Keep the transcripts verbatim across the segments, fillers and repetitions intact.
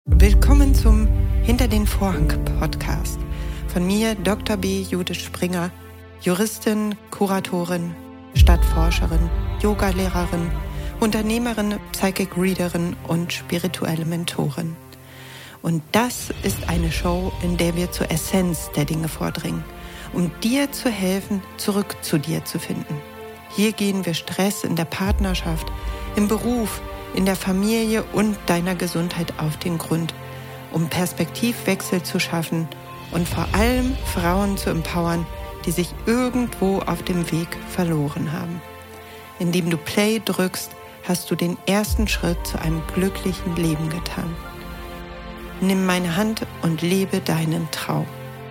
Willkommen zum Hinter den Vorhang Podcast von mir, Doktor B. Judith Springer, Juristin, Kuratorin, Stadtforscherin, Yogalehrerin, Unternehmerin, Psychic Readerin und spirituelle Mentorin. Und das ist eine Show, in der wir zur Essenz der Dinge vordringen, um dir zu helfen, zurück zu dir zu finden. Hier gehen wir Stress in der Partnerschaft, im Beruf, in der Familie und deiner Gesundheit auf den Grund, um Perspektivwechsel zu schaffen und vor allem Frauen zu empowern, die sich irgendwo auf dem Weg verloren haben. Indem du Play drückst, hast du den ersten Schritt zu einem glücklichen Leben getan. Nimm meine Hand und lebe deinen Traum.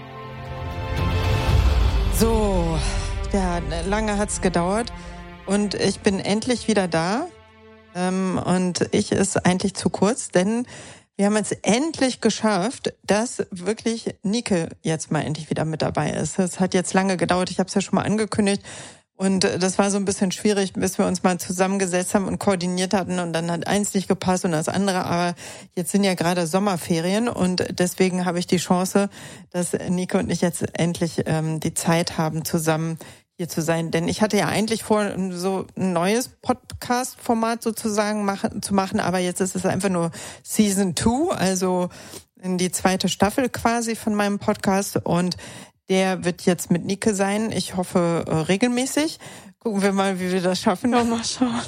So, ja, lange hat's gedauert und ich bin endlich wieder da. Ähm, und ich ist eigentlich zu kurz, denn wir haben es endlich geschafft, dass wirklich Nike jetzt mal endlich wieder mit dabei ist. Es hat jetzt lange gedauert, ich habe es ja schon mal angekündigt und das war so ein bisschen schwierig, bis wir uns mal zusammengesetzt haben und koordiniert hatten und dann hat eins nicht gepasst und das andere, aber jetzt sind ja gerade Sommerferien und deswegen habe ich die Chance, dass Nike und ich jetzt endlich ähm, die Zeit haben, zusammen hier zu sein, denn ich hatte ja eigentlich vor, so ein neues Podcast-Format sozusagen machen, zu machen, aber jetzt ist es einfach nur Season two, also in die zweite Staffel quasi von meinem Podcast und der wird jetzt mit Nike sein. Ich hoffe äh, regelmäßig. Gucken wir mal, wie wir das schaffen. Ja, mal schauen.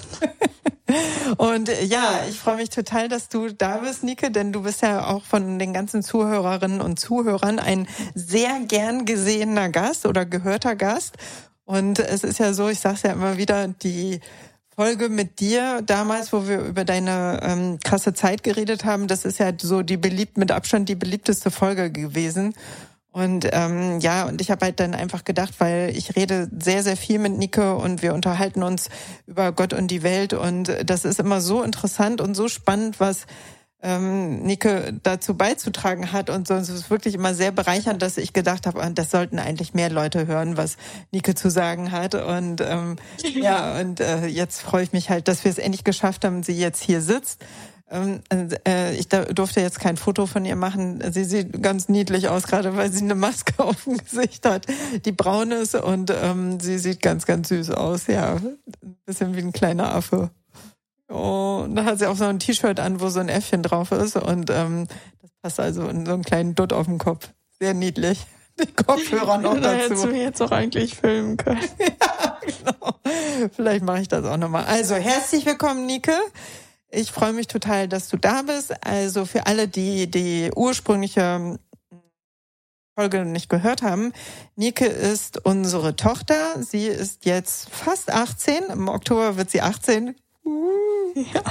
Und äh, ja, ich freue mich total, dass du da bist, Nike, denn du bist ja auch von den ganzen Zuhörerinnen und Zuhörern ein sehr gern gesehener Gast oder gehörter Gast. Und es ist ja so, ich sag's ja immer wieder, die Folge mit dir damals, wo wir über deine ähm, krasse Zeit geredet haben, das ist ja so die beliebt, mit Abstand die beliebteste Folge gewesen. Und ähm, ja, und ich habe halt dann einfach gedacht, weil ich rede sehr, sehr viel mit Nike und wir unterhalten uns über Gott und die Welt und das ist immer so interessant und so spannend, was ähm, Nike dazu beizutragen hat und so. Es ist wirklich immer sehr bereichernd, dass ich gedacht habe, das sollten eigentlich mehr Leute hören, was Nike zu sagen hat. Und ähm, ja, und äh, jetzt freue ich mich halt, dass wir es endlich geschafft haben, sie jetzt hier sitzt. Ähm, äh, ich da, durfte jetzt kein Foto von ihr machen. Sie sieht ganz niedlich aus, gerade weil sie eine Maske auf dem Gesicht hat, die braun ist und ähm, sie sieht ganz, ganz süß aus. Ja, ein bisschen wie ein kleiner Affe. Oh, und da hat sie auch so ein T-Shirt an, wo so ein Äffchen drauf ist und ähm, das passt also in so einen kleinen Dutt auf dem Kopf. Sehr niedlich. Die Kopfhörer noch da dazu. hättest du jetzt auch eigentlich filmen können. Ja, genau. Vielleicht mache ich das auch nochmal. Also, herzlich willkommen, Nike. Ich freue mich total, dass du da bist. Also für alle, die die ursprüngliche Folge nicht gehört haben, Nike ist unsere Tochter. Sie ist jetzt fast achtzehn. Im Oktober wird sie achtzehn. Ja.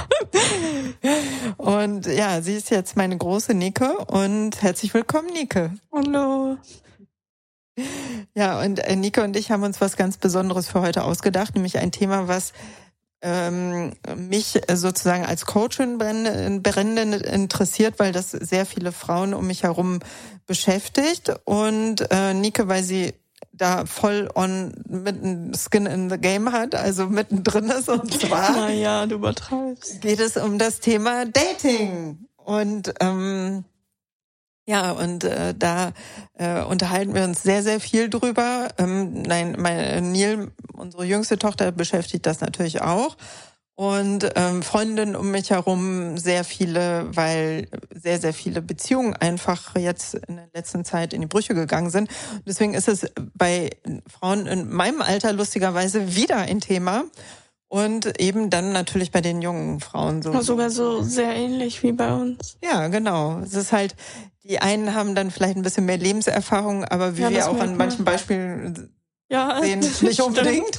Und ja, sie ist jetzt meine große Nike und herzlich willkommen, Nike. Hallo. Ja, und äh, Nike und ich haben uns was ganz Besonderes für heute ausgedacht, nämlich ein Thema, was ähm, mich sozusagen als Coachin brennend interessiert, weil das sehr viele Frauen um mich herum beschäftigt. Und äh, Nike, weil sie da voll on mit Skin in the Game hat, also mittendrin ist. Und zwar naja, du übertreibst. Geht es um das Thema Dating. Und ähm, ja, und äh, da äh, unterhalten wir uns sehr, sehr viel drüber. Ähm, nein, meine Neil, unsere jüngste Tochter, beschäftigt das natürlich auch. Und ähm, Freundinnen um mich herum sehr viele, weil sehr, sehr viele Beziehungen einfach jetzt in der letzten Zeit in die Brüche gegangen sind. Und deswegen ist es bei Frauen in meinem Alter lustigerweise wieder ein Thema. Und eben dann natürlich bei den jungen Frauen so. Ja, sogar so sehr ähnlich wie bei uns. Ja, genau. Es ist halt, die einen haben dann vielleicht ein bisschen mehr Lebenserfahrung, aber wie ja, wir auch an manchen Beispielen ja, sehen, nicht unbedingt.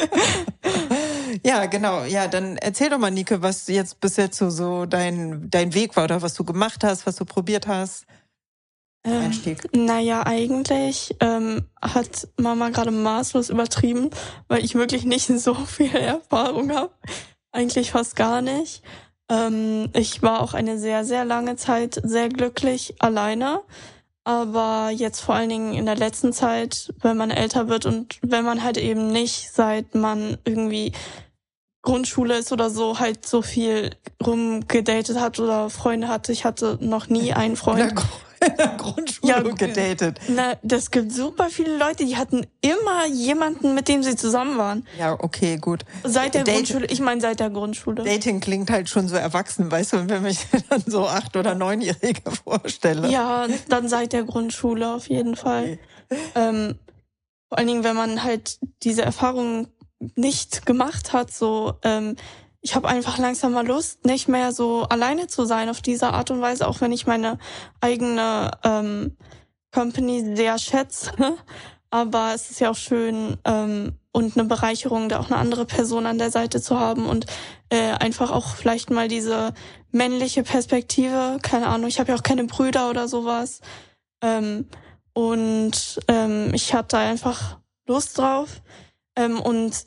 Ja, genau. Ja, dann erzähl doch mal, Nike, was jetzt bis jetzt so, so dein, dein Weg war oder was du gemacht hast, was du probiert hast. Ähm, Einstieg. Naja, eigentlich ähm, hat Mama gerade maßlos übertrieben, weil ich wirklich nicht so viel Erfahrung habe. Eigentlich fast gar nicht. Ähm, ich war auch eine sehr, sehr lange Zeit sehr glücklich alleine. Aber jetzt vor allen Dingen in der letzten Zeit, wenn man älter wird und wenn man halt eben nicht, seit man irgendwie Grundschule ist oder so, halt so viel rumgedatet hat oder Freunde hatte. Ich hatte noch nie einen Freund. In der Grundschule ja, gedatet. Na, das gibt super viele Leute, die hatten immer jemanden, mit dem sie zusammen waren. Ja, okay, gut. Seit der Date, Grundschule, ich meine seit der Grundschule. Dating klingt halt schon so erwachsen, weißt du, wenn ich dann so acht- oder neunjährige vorstelle. Ja, dann seit der Grundschule auf jeden Fall. Okay. Ähm, vor allen Dingen, wenn man halt diese Erfahrung nicht gemacht hat, so ähm, ich habe einfach langsam mal Lust, nicht mehr so alleine zu sein auf diese Art und Weise, auch wenn ich meine eigene ähm, Company sehr schätze. Aber es ist ja auch schön ähm, und eine Bereicherung, da auch eine andere Person an der Seite zu haben und äh, einfach auch vielleicht mal diese männliche Perspektive, keine Ahnung, ich habe ja auch keine Brüder oder sowas. Ähm, und ähm, ich hatte einfach Lust drauf. Ähm, und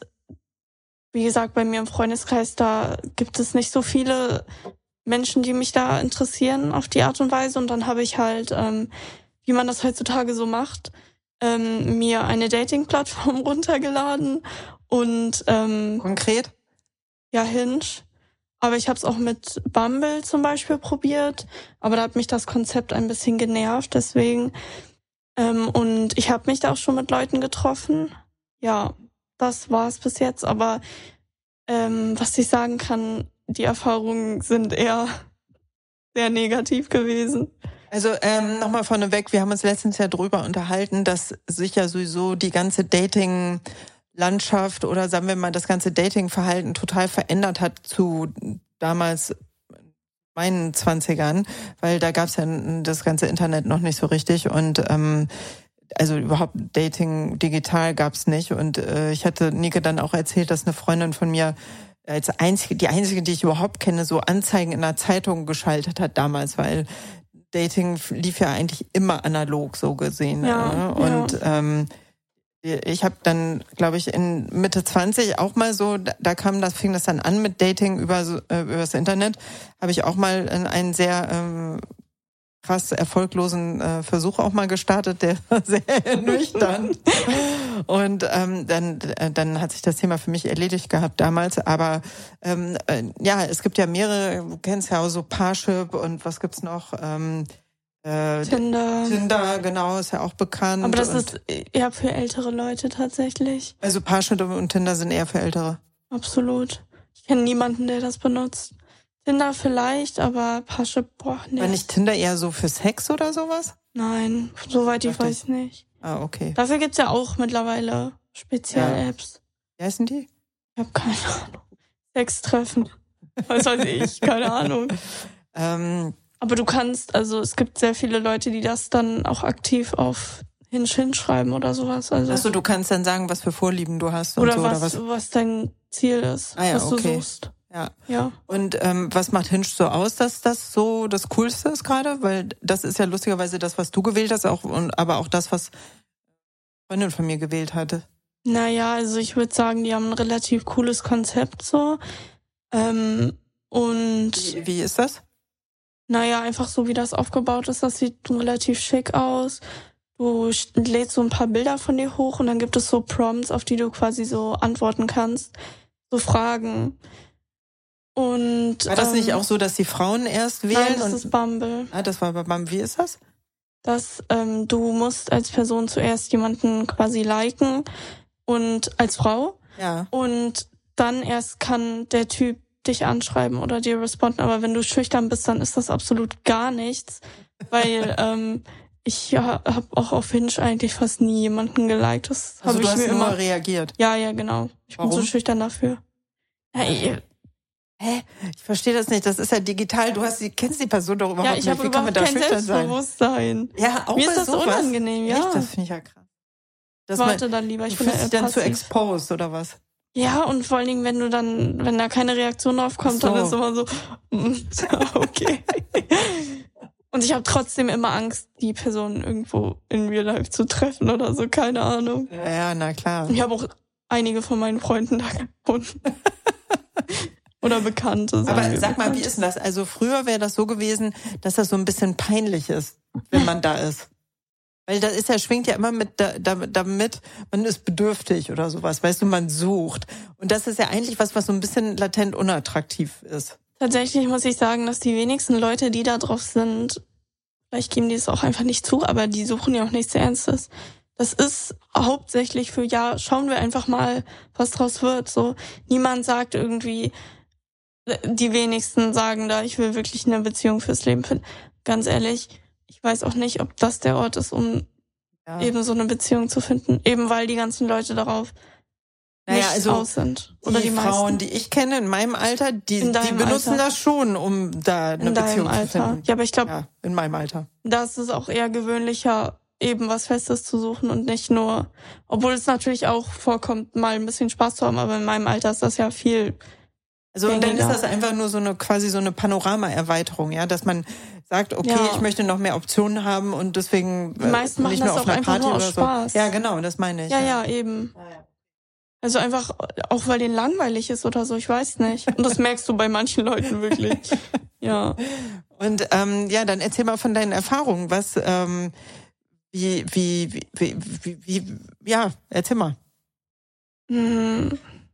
wie gesagt, bei mir im Freundeskreis, da gibt es nicht so viele Menschen, die mich da interessieren auf die Art und Weise. Und dann habe ich halt, ähm, wie man das heutzutage so macht, ähm, mir eine Dating-Plattform runtergeladen und ähm, konkret? Ja, Hinge. Aber ich habe es auch mit Bumble zum Beispiel probiert. Aber da hat mich das Konzept ein bisschen genervt, deswegen. Ähm, und ich habe mich da auch schon mit Leuten getroffen. Ja, das war's bis jetzt, aber ähm, was ich sagen kann, die Erfahrungen sind eher sehr negativ gewesen. Also ähm, nochmal vorneweg, wir haben uns letztens ja drüber unterhalten, dass sich ja sowieso die ganze Dating-Landschaft oder sagen wir mal das ganze Dating-Verhalten total verändert hat zu damals meinen Zwanzigern, weil da gab's ja das ganze Internet noch nicht so richtig und ähm, also überhaupt Dating digital gab's nicht und äh, ich hatte Nike dann auch erzählt, dass eine Freundin von mir als einzige, die einzige, die ich überhaupt kenne, so Anzeigen in der Zeitung geschaltet hat damals, weil Dating lief ja eigentlich immer analog so gesehen. Ja, äh, und ja. ähm, ich habe dann, glaube ich, in Mitte zwanzig auch mal so, da kam das, fing das dann an mit Dating über äh, über das Internet, habe ich auch mal einen sehr ähm, krass erfolglosen äh, Versuch auch mal gestartet, der war sehr ernüchternd. Und ähm, dann äh, dann hat sich das Thema für mich erledigt gehabt damals. Aber ähm, äh, ja, es gibt ja mehrere, du kennst ja auch so Parship und was gibt's noch? Ähm, äh, Tinder. Tinder, genau, ist ja auch bekannt. Aber das ist eher für ältere Leute tatsächlich. Also Parship und Tinder sind eher für Ältere. Absolut. Ich kenne niemanden, der das benutzt. Tinder vielleicht, aber Parship, boah, nicht. War nicht Tinder eher so für Sex oder sowas? Nein, soweit ich weiß nicht. Ah, okay. Dafür gibt's ja auch mittlerweile Spezial-Apps. Wie heißen die? Ich habe keine Ahnung. Sextreffen. Was weiß ich, keine Ahnung. ähm, aber du kannst, also es gibt sehr viele Leute, die das dann auch aktiv auf Hinge hinschreiben oder sowas. Also Achso, du kannst dann sagen, was für Vorlieben du hast und oder so. Was, oder was was dein Ziel ist, ah, ja, was okay. du suchst. Ja. ja. Und ähm, was macht Hinge so aus, dass das so das Coolste ist gerade? Weil das ist ja lustigerweise das, was du gewählt hast, auch und aber auch das, was eine Freundin von mir gewählt hatte. Naja, also ich würde sagen, die haben ein relativ cooles Konzept so. Ähm, und wie, wie ist das? Naja, einfach so wie das aufgebaut ist, das sieht relativ schick aus. Du lädst so ein paar Bilder von dir hoch und dann gibt es so Prompts, auf die du quasi so antworten kannst. So Fragen. Und war das ähm, nicht auch so, dass die Frauen erst wählen? Nein, das und ist Bumble. Ah, das war bei Bumble. Wie ist das? Dass ähm, du musst als Person zuerst jemanden quasi liken und als Frau. Ja. Und dann erst kann der Typ dich anschreiben oder dir responden. Aber wenn du schüchtern bist, dann ist das absolut gar nichts. Weil ähm, ich ja, habe auch auf Hinge eigentlich fast nie jemanden geliked. Das also hab du ich hast mir nur immer reagiert? Ja, ja, genau. Ich Warum? bin so schüchtern dafür. Hey. Hä? Ich verstehe das nicht. Das ist ja digital. Du hast die, kennst die Person doch überhaupt ja, ich nicht. Wie überhaupt kann man da kein schüchtern Selbstbewusstsein. sein? Ja, auch Mir bei ist das sowas? unangenehm, ja. Echt? Das finde ich ja krass. Das Warte man, dann lieber, ich du bin fühlst dich dann zu exposed, oder was? Ja, und vor allen Dingen, wenn du dann, wenn da keine Reaktion drauf kommt, so. dann ist immer so, okay. Und ich habe trotzdem immer Angst, die Person irgendwo in Real Life zu treffen oder so, keine Ahnung. Ja, na klar. Ich habe auch einige von meinen Freunden da gefunden. Oder Bekannte. Aber sag bekannt. mal, wie ist denn das? Also früher wäre das so gewesen, dass das so ein bisschen peinlich ist, wenn man da ist. Weil da ist ja, schwingt ja immer mit da, damit, damit, man ist bedürftig oder sowas, weißt du, man sucht. Und das ist ja eigentlich was, was so ein bisschen latent unattraktiv ist. Tatsächlich muss ich sagen, dass die wenigsten Leute, die da drauf sind, vielleicht geben die es auch einfach nicht zu, aber die suchen ja auch nichts Ernstes. Das ist hauptsächlich für, ja, schauen wir einfach mal, was draus wird. So, niemand sagt irgendwie, die wenigsten sagen da, ich will wirklich eine Beziehung fürs Leben finden. Ganz ehrlich, ich weiß auch nicht, ob das der Ort ist, um ja. eben so eine Beziehung zu finden. Eben weil die ganzen Leute darauf naja, nicht also aus sind. Oder die, die Frauen, meisten. die ich kenne in meinem Alter, die, die benutzen Alter. das schon, um da eine in Beziehung zu finden. Ja, aber ich glaube, ja, in meinem Alter. Das ist auch eher gewöhnlicher, eben was Festes zu suchen und nicht nur, obwohl es natürlich auch vorkommt, mal ein bisschen Spaß zu haben, aber in meinem Alter ist das ja viel Also und dann ist das einfach nur so eine quasi so eine Panorama-Erweiterung, ja, dass man sagt, okay, ja. ich möchte noch mehr Optionen haben und deswegen die meisten machen nicht nur das auf einer Party nur oder aus Spaß. so. Ja, genau, das meine ich. Ja, ja, ja eben. Ah, ja. Also einfach, auch weil denen langweilig ist oder so, ich weiß nicht. Und das merkst du bei manchen Leuten wirklich. Ja. Und ähm, ja, dann erzähl mal von deinen Erfahrungen, was ähm, Wie, wie, wie, wie, wie, wie, ja, erzähl mal. Hm,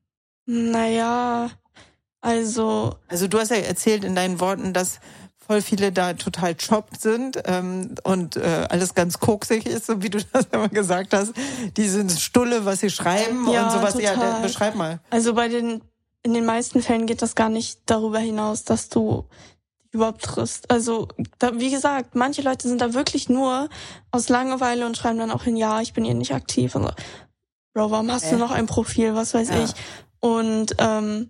naja, also... Also du hast ja erzählt in deinen Worten, dass voll viele da total choppt sind ähm, und äh, alles ganz koksig ist, so wie du das immer gesagt hast. Die sind Stulle, was sie schreiben ja, und sowas. Total. Ja, der, beschreib mal. Also bei den, in den meisten Fällen geht das gar nicht darüber hinaus, dass du überhaupt triffst. Also, da, wie gesagt, manche Leute sind da wirklich nur aus Langeweile und schreiben dann auch hin, ja, ich bin hier nicht aktiv. Und so, Bro, warum hast äh. du noch ein Profil, was weiß ja. ich? Und ähm,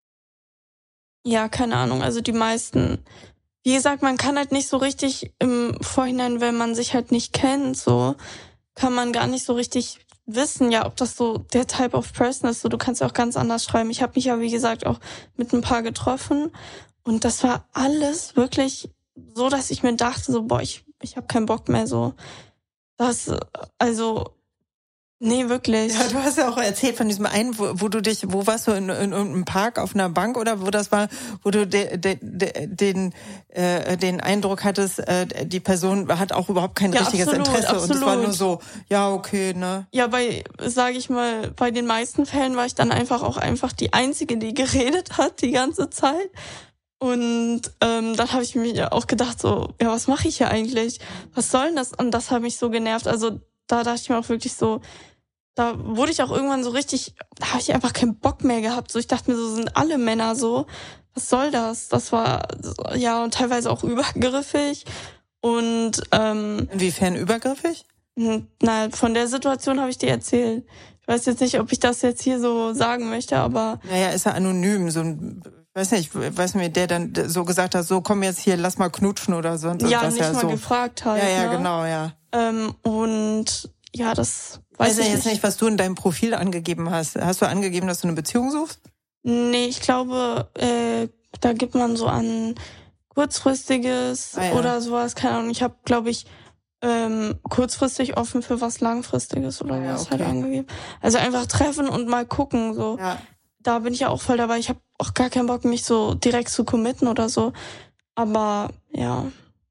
ja, keine Ahnung, also die meisten, wie gesagt, man kann halt nicht so richtig im Vorhinein, wenn man sich halt nicht kennt, so, kann man gar nicht so richtig wissen, ja, ob das so der Type of Person ist. So, du kannst ja auch ganz anders schreiben. Ich habe mich ja, wie gesagt, auch mit ein paar getroffen. Und das war alles wirklich so, dass ich mir dachte, so, boah, ich, ich habe keinen Bock mehr, so. Das, also, nee, wirklich. Ja, du hast ja auch erzählt von diesem einen, wo, wo du dich, wo warst du, in, in irgendeinem Park auf einer Bank oder wo das war, wo du de, de, de, den äh, den Eindruck hattest, äh, die Person hat auch überhaupt kein ja, richtiges absolut, Interesse absolut. und es war nur so, ja, okay, ne? Ja, bei, sage ich mal, bei den meisten Fällen war ich dann einfach auch einfach die Einzige, die geredet hat die ganze Zeit. Und ähm, dann habe ich mir auch gedacht, so, ja, was mache ich hier eigentlich? Was soll denn das? Und das hat mich so genervt. Also da dachte ich mir auch wirklich so, da wurde ich auch irgendwann so richtig, da habe ich einfach keinen Bock mehr gehabt. So, ich dachte mir, so sind alle Männer so. Was soll das? Das war, ja, und teilweise auch übergriffig. Und ähm, inwiefern übergriffig? Na, von der Situation habe ich dir erzählt. Ich weiß jetzt nicht, ob ich das jetzt hier so sagen möchte, aber... Naja, ist ja anonym, so ein... Weiß nicht, weiß nicht, der dann so gesagt hat, so komm jetzt hier, lass mal knutschen oder so. Und ja, was nicht ja mal so. gefragt halt. Ja, ja, ne? genau, ja. Ähm, und ja, das weiß ich ich jetzt nicht. nicht, was du in deinem Profil angegeben hast. Hast du angegeben, dass du eine Beziehung suchst? Nee, ich glaube, äh, da gibt man so an kurzfristiges ah, ja. oder sowas, keine Ahnung. Ich habe, glaube ich, ähm, kurzfristig offen für was langfristiges oder ja, was okay. halt angegeben. Also einfach treffen und mal gucken, so. Ja. Da bin ich ja auch voll dabei. Ich habe auch gar keinen Bock, mich so direkt zu committen oder so. Aber ja.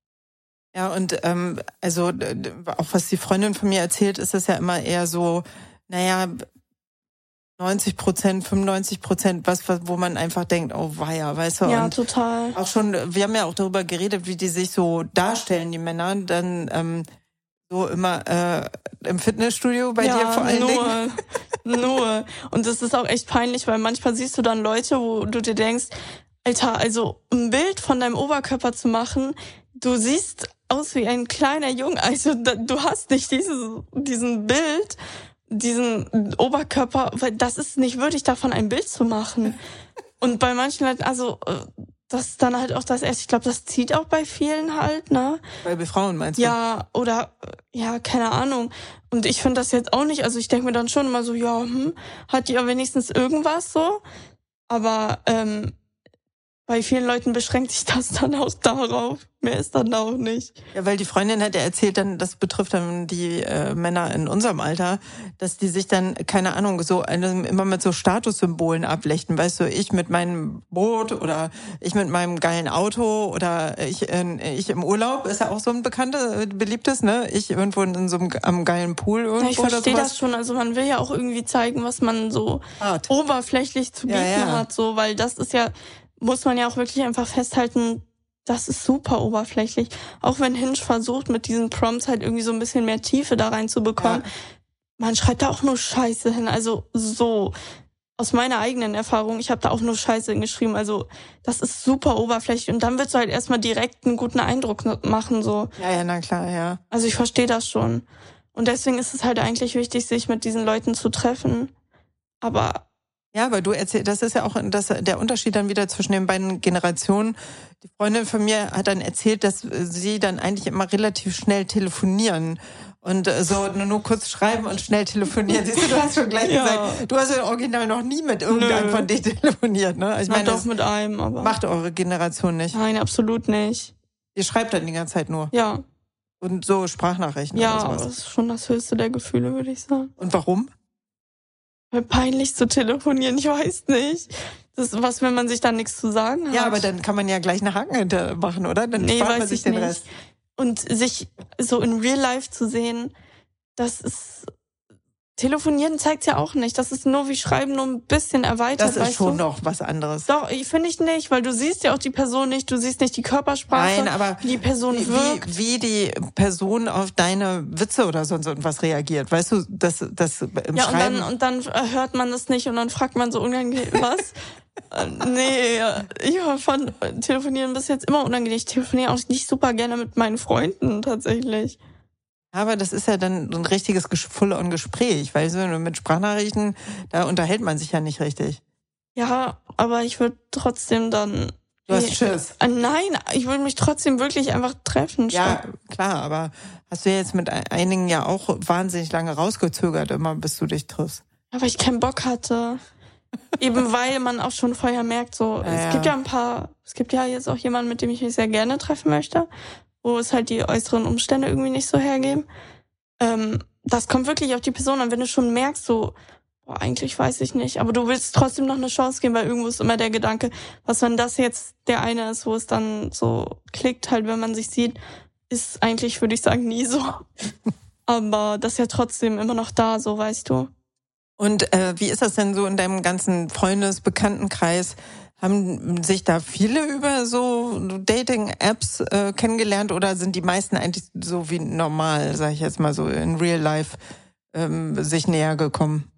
Ja, und ähm, also auch was die Freundin von mir erzählt, ist das ja immer eher so, naja, neunzig Prozent, fünfundneunzig Prozent, was, wo man einfach denkt, oh weia, weißt du. Ja, und total. Auch schon, wir haben ja auch darüber geredet, wie die sich so darstellen, die Männer, dann ähm, so immer äh, im Fitnessstudio bei ja, dir vor allen nur, Dingen. Nur. Und das ist auch echt peinlich, weil manchmal siehst du dann Leute, wo du dir denkst, Alter, also ein Bild von deinem Oberkörper zu machen, du siehst aus wie ein kleiner Junge, also du hast nicht dieses, diesen Bild, diesen Oberkörper, weil das ist nicht würdig davon, ein Bild zu machen. Und bei manchen Leuten, also das ist dann halt auch das erste, ich glaube, das zieht auch bei vielen halt, ne? Bei Frauen meinst du? Ja, oder, ja, keine Ahnung. Und ich finde das jetzt auch nicht, also ich denke mir dann schon immer so, ja, hm, hat die ja wenigstens irgendwas so. Aber, ähm, bei vielen Leuten beschränkt sich das dann auch darauf. Mehr ist dann auch nicht. Ja, weil die Freundin hat ja erzählt, dann das betrifft dann die äh, Männer in unserem Alter, dass die sich dann, keine Ahnung, so eine, immer mit so Statussymbolen ablechten. Weißt du, ich mit meinem Boot oder ich mit meinem geilen Auto oder ich äh, ich im Urlaub, ist ja auch so ein bekanntes, beliebtes, ne? Ich irgendwo in so einem am geilen Pool irgendwo. Ja, ich verstehe das schon. Also man will ja auch irgendwie zeigen, was man so Art. oberflächlich zu bieten ja, ja. hat, so, weil das ist ja, muss man ja auch wirklich einfach festhalten, das ist super oberflächlich. Auch wenn Hinge versucht, mit diesen Prompts halt irgendwie so ein bisschen mehr Tiefe da reinzubekommen. Ja. Man schreibt da auch nur Scheiße hin. Also so, aus meiner eigenen Erfahrung, ich habe da auch nur Scheiße hingeschrieben. Also das ist super oberflächlich. Und dann willst du halt erstmal direkt einen guten Eindruck machen. So. Ja, ja, na klar, ja. Also ich verstehe das schon. Und deswegen ist es halt eigentlich wichtig, sich mit diesen Leuten zu treffen. Aber ja, aber du erzählst, das ist ja auch das, der Unterschied dann wieder zwischen den beiden Generationen. Die Freundin von mir hat dann erzählt, dass sie dann eigentlich immer relativ schnell telefonieren und so nur kurz schreiben und schnell telefonieren. Siehst du, du hast schon gleich ja. gesagt, du hast ja original noch nie mit irgendeinem Nö. von denen telefoniert, ne? Also ich meine, doch mit einem, aber macht eure Generation nicht. Nein, absolut nicht. Ihr schreibt dann die ganze Zeit nur. Ja. Und so Sprachnachrichten ja, oder sowas. Ja, das ist schon das höchste der Gefühle, würde ich sagen. Und warum? Weil peinlich zu telefonieren, ich weiß nicht. Das ist was, wenn man sich dann nichts zu sagen hat. Ja, aber dann kann man ja gleich eine Haken hinter machen, oder? Dann nee, spart weiß man sich ich den nicht. Rest. Und sich so in Real Life zu sehen, das ist... Telefonieren zeigt's ja auch nicht. Das ist nur wie Schreiben, nur ein bisschen erweitert. Das ist weißt schon du? noch was anderes. Doch, finde ich nicht, weil du siehst ja auch die Person nicht, du siehst nicht die Körpersprache, Nein, aber wie die Person wie, wirkt. Wie, wie die Person auf deine Witze oder sonst irgendwas reagiert. Weißt du, das, das im ja, Schreiben... Und dann, und dann hört man das nicht und dann fragt man so unangenehm, was? nee, ich fand Telefonieren bis jetzt immer unangenehm. Ich telefoniere auch nicht super gerne mit meinen Freunden tatsächlich. Aber das ist ja dann ein richtiges Full-on-Gespräch, weil so mit Sprachnachrichten, da unterhält man sich ja nicht richtig. Ja, aber ich würde trotzdem dann... Du hast Schiss. Äh, nein, ich würde mich trotzdem wirklich einfach treffen. Ja, statt. klar, aber hast du ja jetzt mit einigen ja auch wahnsinnig lange rausgezögert, immer bis du dich triffst. Aber ich keinen Bock hatte. Eben weil man auch schon vorher merkt, so, ja, es ja. gibt ja ein paar, es gibt ja jetzt auch jemanden, mit dem ich mich sehr gerne treffen möchte, wo es halt die äußeren Umstände irgendwie nicht so hergeben. Ähm, das kommt wirklich auf die Person an, wenn du schon merkst, so, boah, eigentlich weiß ich nicht, aber du willst trotzdem noch eine Chance geben, weil irgendwo ist immer der Gedanke, was wenn das jetzt der eine ist, wo es dann so klickt, halt, wenn man sich sieht, ist eigentlich, würde ich sagen, nie so. Aber das ist ja trotzdem immer noch da, so, weißt du. Und äh, wie ist das denn so in deinem ganzen Freundes-Bekanntenkreis? Haben sich da viele über so Dating-Apps äh, kennengelernt oder sind die meisten eigentlich so wie normal, sag ich jetzt mal so, in Real Life ähm, sich näher gekommen?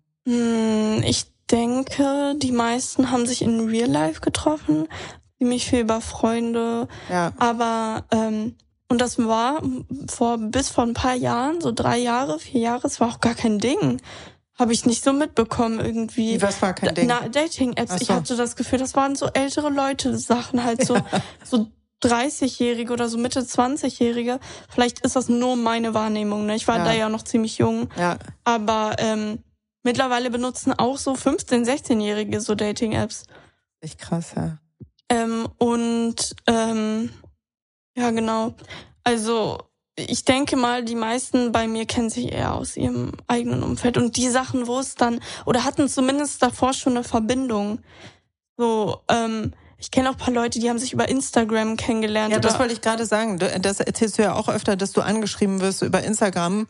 Hm, ich denke, die meisten haben sich in Real Life getroffen, ziemlich viel über Freunde. Ja. Aber ähm, und das war vor bis vor ein paar Jahren, so drei Jahre, vier Jahre, es war auch gar kein Ding. Habe ich nicht so mitbekommen irgendwie. Was war kein Ding? Na, Dating-Apps. So. Ich hatte das Gefühl, das waren so ältere Leute, Sachen halt so, so dreißigjährige oder so Mitte zwanzigjährige. Vielleicht ist das nur meine Wahrnehmung, ne? Ich war ja. da ja noch ziemlich jung. Ja. Aber ähm, mittlerweile benutzen auch so fünfzehn-, sechzehnjährige so Dating-Apps. Echt krass, ja. Ähm, und ähm, ja, genau. Also ich denke mal, die meisten bei mir kennen sich eher aus ihrem eigenen Umfeld. Und die Sachen, wo es dann, oder hatten zumindest davor schon eine Verbindung. So, ähm, ich kenne auch ein paar Leute, die haben sich über Instagram kennengelernt. Ja, oder das wollte ich gerade sagen. Das erzählst du ja auch öfter, dass du angeschrieben wirst über Instagram.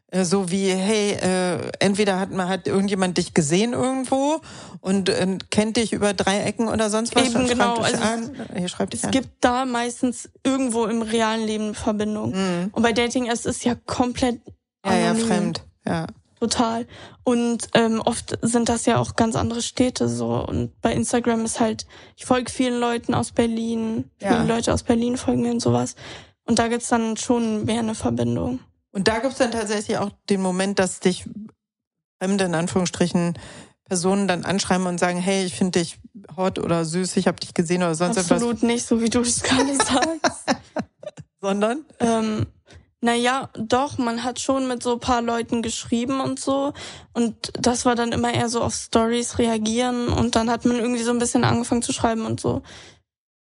So wie, hey, äh, entweder hat man hat irgendjemand dich gesehen irgendwo und äh, kennt dich über drei Ecken oder sonst was. Eben genau. Dich also an. Hier schreibt dich es an. gibt da meistens irgendwo im realen Leben eine Verbindung. Mhm. Und bei Dating es ist ja komplett ja, ja, anonym. fremd. Ja. Total. Und ähm, oft sind das ja auch ganz andere Städte so. Und bei Instagram ist halt, ich folge vielen Leuten aus Berlin, viele ja. Leute aus Berlin folgen mir und sowas. Und da gibt's dann schon mehr eine Verbindung. Und da gibt's dann tatsächlich auch den Moment, dass dich fremde, in Anführungsstrichen, Personen dann anschreiben und sagen, hey, ich finde dich hot oder süß, ich habe dich gesehen oder sonst etwas. Absolut nicht, so wie du das gerade sagst. Sondern? Ähm, naja, doch, man hat schon mit so ein paar Leuten geschrieben und so. Und das war dann immer eher so auf Stories reagieren. Und dann hat man irgendwie so ein bisschen angefangen zu schreiben und so.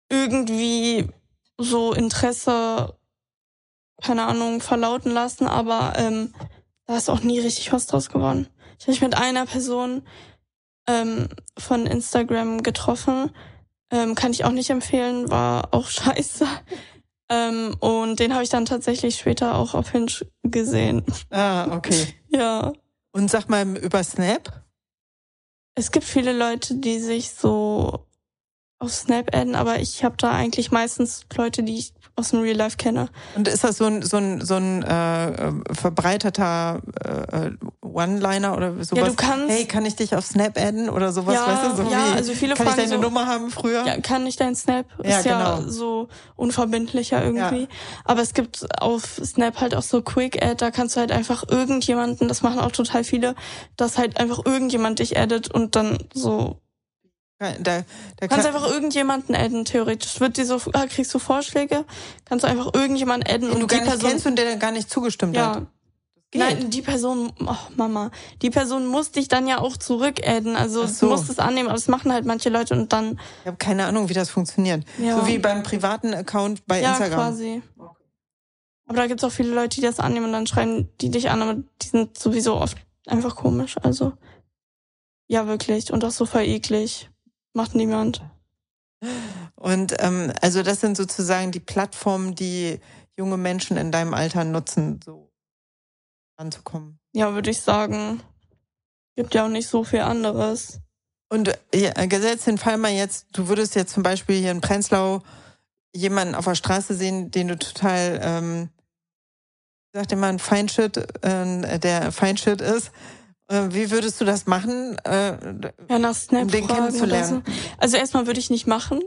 irgendwie so Interesse, keine Ahnung, verlauten lassen, aber ähm, da ist auch nie richtig was draus geworden. Ich habe mich mit einer Person ähm, von Instagram getroffen, ähm, kann ich auch nicht empfehlen, war auch scheiße. ähm, und den habe ich dann tatsächlich später auch auf Hinge gesehen. Ah, okay. Ja. Und sag mal, über Snap? Es gibt viele Leute, die sich so auf Snap adden, aber ich habe da eigentlich meistens Leute, die ich aus dem Real Life kenne. Und ist das so ein so ein so ein äh, verbreiteter äh, One-Liner oder sowas? Ja, du kannst, hey, kann ich dich auf Snap adden oder sowas? Ja, weißt du, so ja, wie, also viele kann ich fragen deine so, Nummer haben früher? Ja, kann ich dein Snap? Ja, ist ja genau. so unverbindlicher irgendwie. Ja. Aber es gibt auf Snap halt auch so Quick Add, da kannst du halt einfach irgendjemanden, das machen auch total viele, dass halt einfach irgendjemand dich addet und dann so. Da, da du kannst kann, einfach irgendjemanden adden, theoretisch. Wird dir so, ah, kriegst du Vorschläge, kannst du einfach irgendjemanden adden den und du die gar nicht Person, kennst und der dann gar nicht zugestimmt ja. hat. Geht. Nein, die Person, oh Mama, die Person muss dich dann ja auch zurückadden, also so. du musst es annehmen, aber das machen halt manche Leute und dann... Ich habe keine Ahnung, wie das funktioniert. Ja. So wie beim privaten Account bei ja, Instagram. Ja, quasi. Aber da gibt's auch viele Leute, die das annehmen und dann schreien die dich an, aber die sind sowieso oft einfach komisch, also ja, wirklich. Und auch so vereklig. Macht niemand. Und ähm, also das sind sozusagen die Plattformen, die junge Menschen in deinem Alter nutzen, so anzukommen. Ja, würde ich sagen. Gibt ja auch nicht so viel anderes. Und ja, gesetzt den Fall mal jetzt, du würdest jetzt zum Beispiel hier in Prenzlau jemanden auf der Straße sehen, den du total, ähm, sagt immer ein Feinschit, äh, der Feinschit ist. Wie würdest du das machen, äh, ja, nach Snap um den kennenzulernen? So. Also erstmal würde ich nicht machen.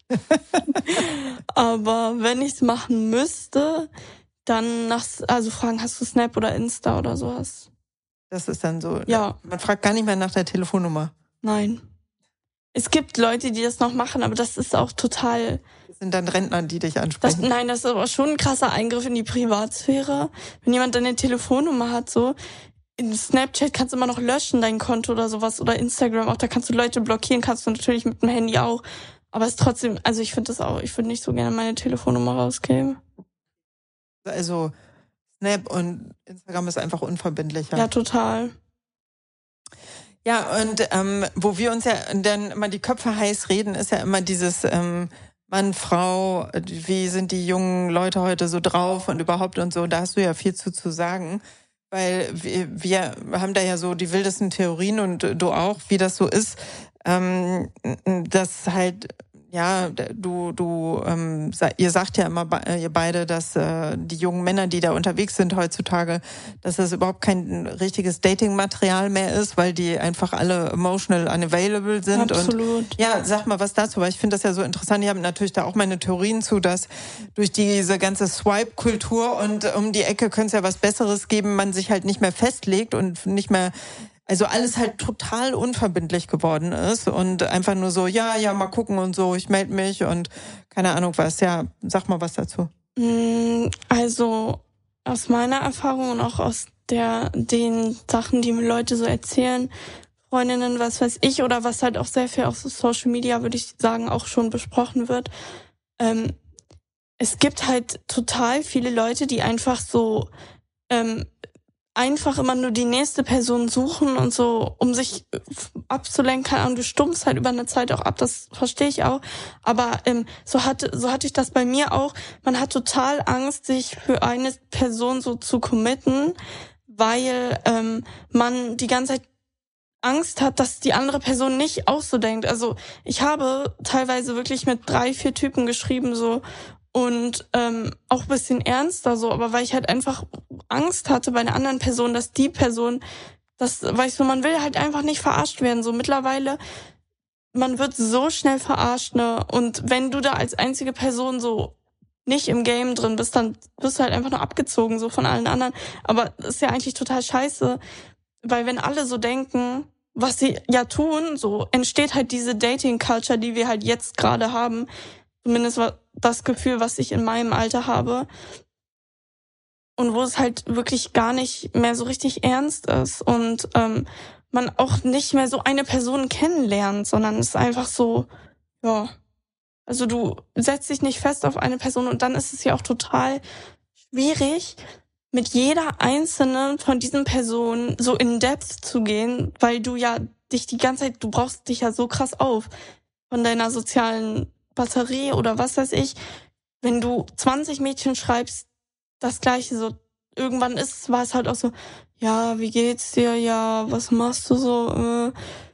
Aber wenn ich es machen müsste, dann nach, also fragen, hast du Snap oder Insta oder sowas? Das ist dann so. Ja. Man fragt gar nicht mehr nach der Telefonnummer. Nein. Es gibt Leute, die das noch machen, aber das ist auch total... Das sind dann Rentner, die dich ansprechen. Das, nein, das ist aber schon ein krasser Eingriff in die Privatsphäre. Wenn jemand deine Telefonnummer hat, so... In Snapchat kannst du immer noch löschen, dein Konto oder sowas, oder Instagram auch, da kannst du Leute blockieren, kannst du natürlich mit dem Handy auch. Aber es ist trotzdem, also ich finde das auch, ich würde nicht so gerne meine Telefonnummer rausgeben. Also Snap und Instagram ist einfach unverbindlicher. Ja, total. Ja, und ähm, wo wir uns ja dann immer die Köpfe heiß reden, ist ja immer dieses ähm, Mann, Frau, wie sind die jungen Leute heute so drauf und überhaupt und so, da hast du ja viel zu zu sagen. Weil wir, wir haben da ja so die wildesten Theorien und du auch, wie das so ist, ähm, dass halt, ja, du, du, ähm, ihr sagt ja immer, ihr beide, dass äh, die jungen Männer, die da unterwegs sind heutzutage, dass das überhaupt kein richtiges Dating-Material mehr ist, weil die einfach alle emotional unavailable sind. Absolut. Und ja, sag mal was dazu, weil ich finde das ja so interessant. Ich habe natürlich da auch meine Theorien zu, dass durch diese ganze Swipe-Kultur und um die Ecke könnte es ja was Besseres geben, man sich halt nicht mehr festlegt und nicht mehr, also alles halt total unverbindlich geworden ist und einfach nur so, ja, ja, mal gucken und so, ich melde mich und keine Ahnung was. Ja, sag mal was dazu. Also aus meiner Erfahrung und auch aus der den Sachen, die mir Leute so erzählen, Freundinnen, was weiß ich, oder was halt auch sehr viel auf Social Media, würde ich sagen, auch schon besprochen wird. Ähm, es gibt halt total viele Leute, die einfach so ähm, einfach immer nur die nächste Person suchen und so, um sich abzulenken. Keine Ahnung, du stummst halt über eine Zeit auch ab, das verstehe ich auch. Aber ähm, so hatte so hatte ich das bei mir auch. Man hat total Angst, sich für eine Person so zu committen, weil ähm, man die ganze Zeit Angst hat, dass die andere Person nicht auch so denkt. Also ich habe teilweise wirklich mit drei, vier Typen geschrieben so und ähm, auch ein bisschen ernster so, aber weil ich halt einfach Angst hatte bei einer anderen Person, dass die Person, das, weißt du, man will halt einfach nicht verarscht werden. So mittlerweile, man wird so schnell verarscht, ne? Und wenn du da als einzige Person so nicht im Game drin bist, dann wirst du halt einfach nur abgezogen so von allen anderen. Aber das ist ja eigentlich total scheiße, weil wenn alle so denken, was sie ja tun, so entsteht halt diese Dating-Culture, die wir halt jetzt gerade haben. Zumindest war das Gefühl, was ich in meinem Alter habe. Und wo es halt wirklich gar nicht mehr so richtig ernst ist. Und ähm, man auch nicht mehr so eine Person kennenlernt, sondern es ist einfach so, ja, Also du setzt dich nicht fest auf eine Person und dann ist es ja auch total schwierig, mit jeder einzelnen von diesen Personen so in Depth zu gehen, weil du ja dich die ganze Zeit, du brauchst dich ja so krass auf von deiner sozialen Batterie oder was weiß ich. Wenn du zwanzig Mädchen schreibst, das Gleiche, so irgendwann ist, war es halt auch so, ja, wie geht's dir, ja, was machst du so, äh,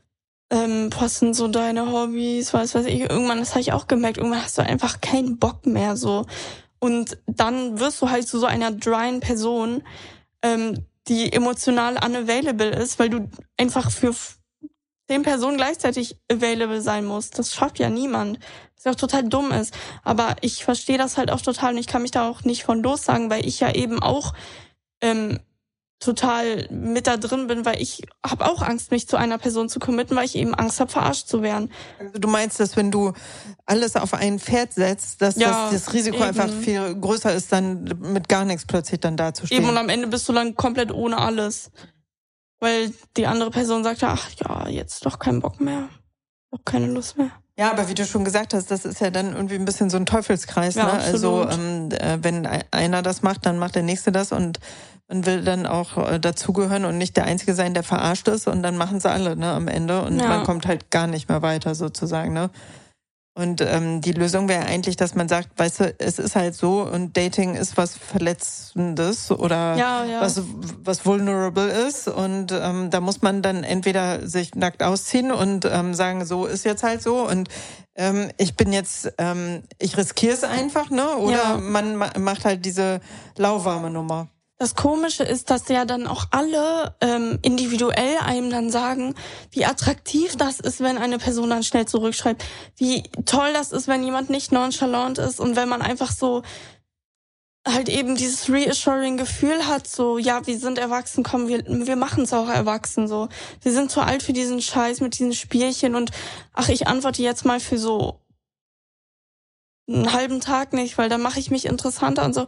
ähm, was sind so deine Hobbys, was weiß ich, irgendwann, das habe ich auch gemerkt, irgendwann hast du einfach keinen Bock mehr, so. Und dann wirst du halt zu so einer dryen Person, ähm, die emotional unavailable ist, weil du einfach für zehn Personen gleichzeitig available sein musst. Das schafft ja niemand. Was ja auch total dumm ist. Aber ich verstehe das halt auch total und ich kann mich da auch nicht von lossagen, weil ich ja eben auch ähm, total mit da drin bin, weil ich habe auch Angst, mich zu einer Person zu committen, weil ich eben Angst habe, verarscht zu werden. Also du meinst, dass wenn du alles auf ein Pferd setzt, dass ja, das, das Risiko eben einfach viel größer ist, dann mit gar nichts plötzlich dann dazustehen. Eben, und am Ende bist du dann komplett ohne alles. Weil die andere Person sagt, ach ja, jetzt doch keinen Bock mehr. Doch keine Lust mehr. Ja, aber wie du schon gesagt hast, das ist ja dann irgendwie ein bisschen so ein Teufelskreis. Ja, ne? absolut. Also ähm, wenn einer das macht, dann macht der Nächste das und man will dann auch äh, dazugehören und nicht der Einzige sein, der verarscht ist und dann machen sie alle ne, am Ende und ja. man kommt halt gar nicht mehr weiter sozusagen. Ne? Und ähm, die Lösung wäre eigentlich, dass man sagt, weißt du, es ist halt so und Dating ist was Verletzendes oder ja, ja. was was vulnerable ist und ähm, da muss man dann entweder sich nackt ausziehen und ähm, sagen, so ist jetzt halt so und ähm, ich bin jetzt, ähm, ich riskiere es einfach, ne? Oder ja. man ma- macht halt diese lauwarme Nummer. Das Komische ist, dass ja dann auch alle ähm, individuell einem dann sagen, wie attraktiv das ist, wenn eine Person dann schnell zurückschreibt, wie toll das ist, wenn jemand nicht nonchalant ist und wenn man einfach so halt eben dieses reassuring Gefühl hat, so, ja, wir sind erwachsen, komm, wir wir machen es auch erwachsen, so. Wir sind zu alt für diesen Scheiß mit diesen Spielchen und ach, ich antworte jetzt mal für so einen halben Tag nicht, weil dann mache ich mich interessanter und so.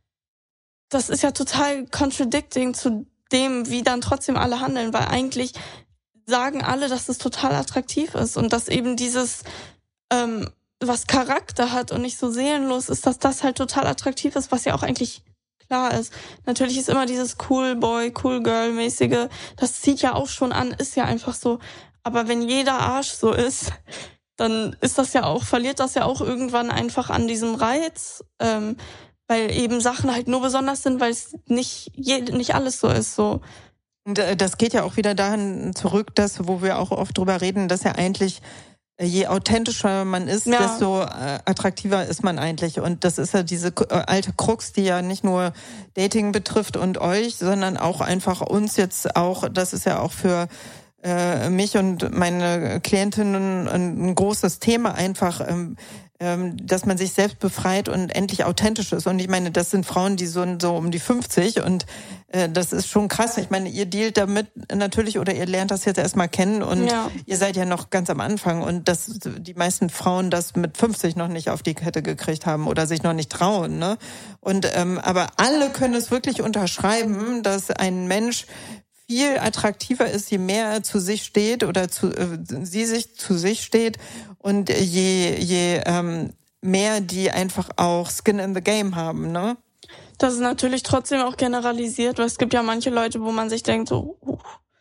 Das ist ja total contradicting zu dem, wie dann trotzdem alle handeln, weil eigentlich sagen alle, dass es total attraktiv ist und dass eben dieses, ähm, was Charakter hat und nicht so seelenlos ist, dass das halt total attraktiv ist, was ja auch eigentlich klar ist. Natürlich ist immer dieses Cool Boy, Cool Girl mäßige, das zieht ja auch schon an, ist ja einfach so. Aber wenn jeder Arsch so ist, dann ist das ja auch, verliert das ja auch irgendwann einfach an diesem Reiz, ähm, weil eben Sachen halt nur besonders sind, weil es nicht je, nicht alles so ist, so. Und das geht ja auch wieder dahin zurück, dass, wo wir auch oft drüber reden, dass ja eigentlich, je authentischer man ist, ja. desto attraktiver ist man eigentlich. Und das ist ja diese alte Krux, die ja nicht nur Dating betrifft und euch, sondern auch einfach uns jetzt auch, das ist ja auch für äh, mich und meine Klientinnen ein großes Thema einfach, ähm, dass man sich selbst befreit und endlich authentisch ist. Und ich meine, das sind Frauen, die so, so um die fünfzig und äh, das ist schon krass. Ich meine, ihr dealt damit natürlich oder ihr lernt das jetzt erstmal kennen und ja. ihr seid ja noch ganz am Anfang und dass die meisten Frauen das mit fünfzig noch nicht auf die Kette gekriegt haben oder sich noch nicht trauen. Ne? Und ähm, aber alle können es wirklich unterschreiben, dass ein Mensch viel attraktiver ist, je mehr er zu sich steht oder zu, äh, sie sich zu sich steht und je je ähm, mehr die einfach auch Skin in the Game haben, ne? Das ist natürlich trotzdem auch generalisiert, weil es gibt ja manche Leute, wo man sich denkt, so uh,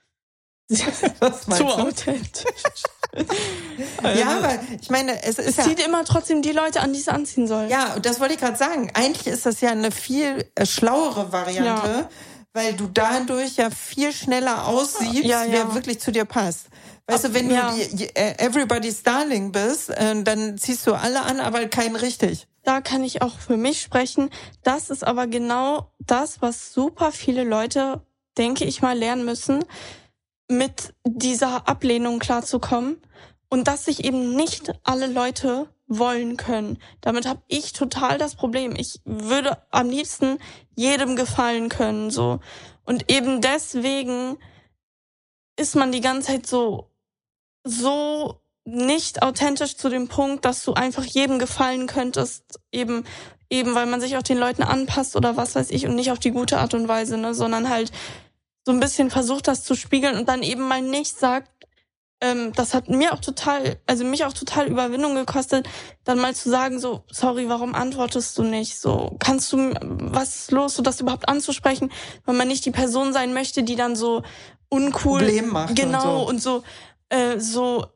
zu authentisch. Also, ja, aber ich meine, es ist es zieht ja immer trotzdem die Leute an, die es anziehen sollen. Ja, und das wollte ich gerade sagen. Eigentlich ist das ja eine viel äh, schlauere Variante. Ja. Weil du dadurch ja viel schneller aussiehst, ja, ja. wer wirklich zu dir passt. Weißt Ab, du, wenn ja. du die Everybody's Darling bist, dann ziehst du alle an, aber keinen richtig. Da kann ich auch für mich sprechen. Das ist aber genau das, was super viele Leute, denke ich mal, lernen müssen, mit dieser Ablehnung klarzukommen. Und dass sich eben nicht alle Leute wollen können. Damit habe ich total das Problem. Ich würde am liebsten jedem gefallen können, so. Und eben deswegen ist man die ganze Zeit so, so nicht authentisch zu dem Punkt, dass du einfach jedem gefallen könntest, eben, eben, weil man sich auch den Leuten anpasst oder was weiß ich und nicht auf die gute Art und Weise, ne, sondern halt so ein bisschen versucht, das zu spiegeln und dann eben mal nicht sagt, ähm, das hat mir auch total, also mich auch total Überwindung gekostet, dann mal zu sagen, so, sorry, warum antwortest du nicht? So, kannst du, was ist los, so das überhaupt anzusprechen, weil man nicht die Person sein möchte, die dann so uncool, Problem macht genau, und so, und so, äh, so,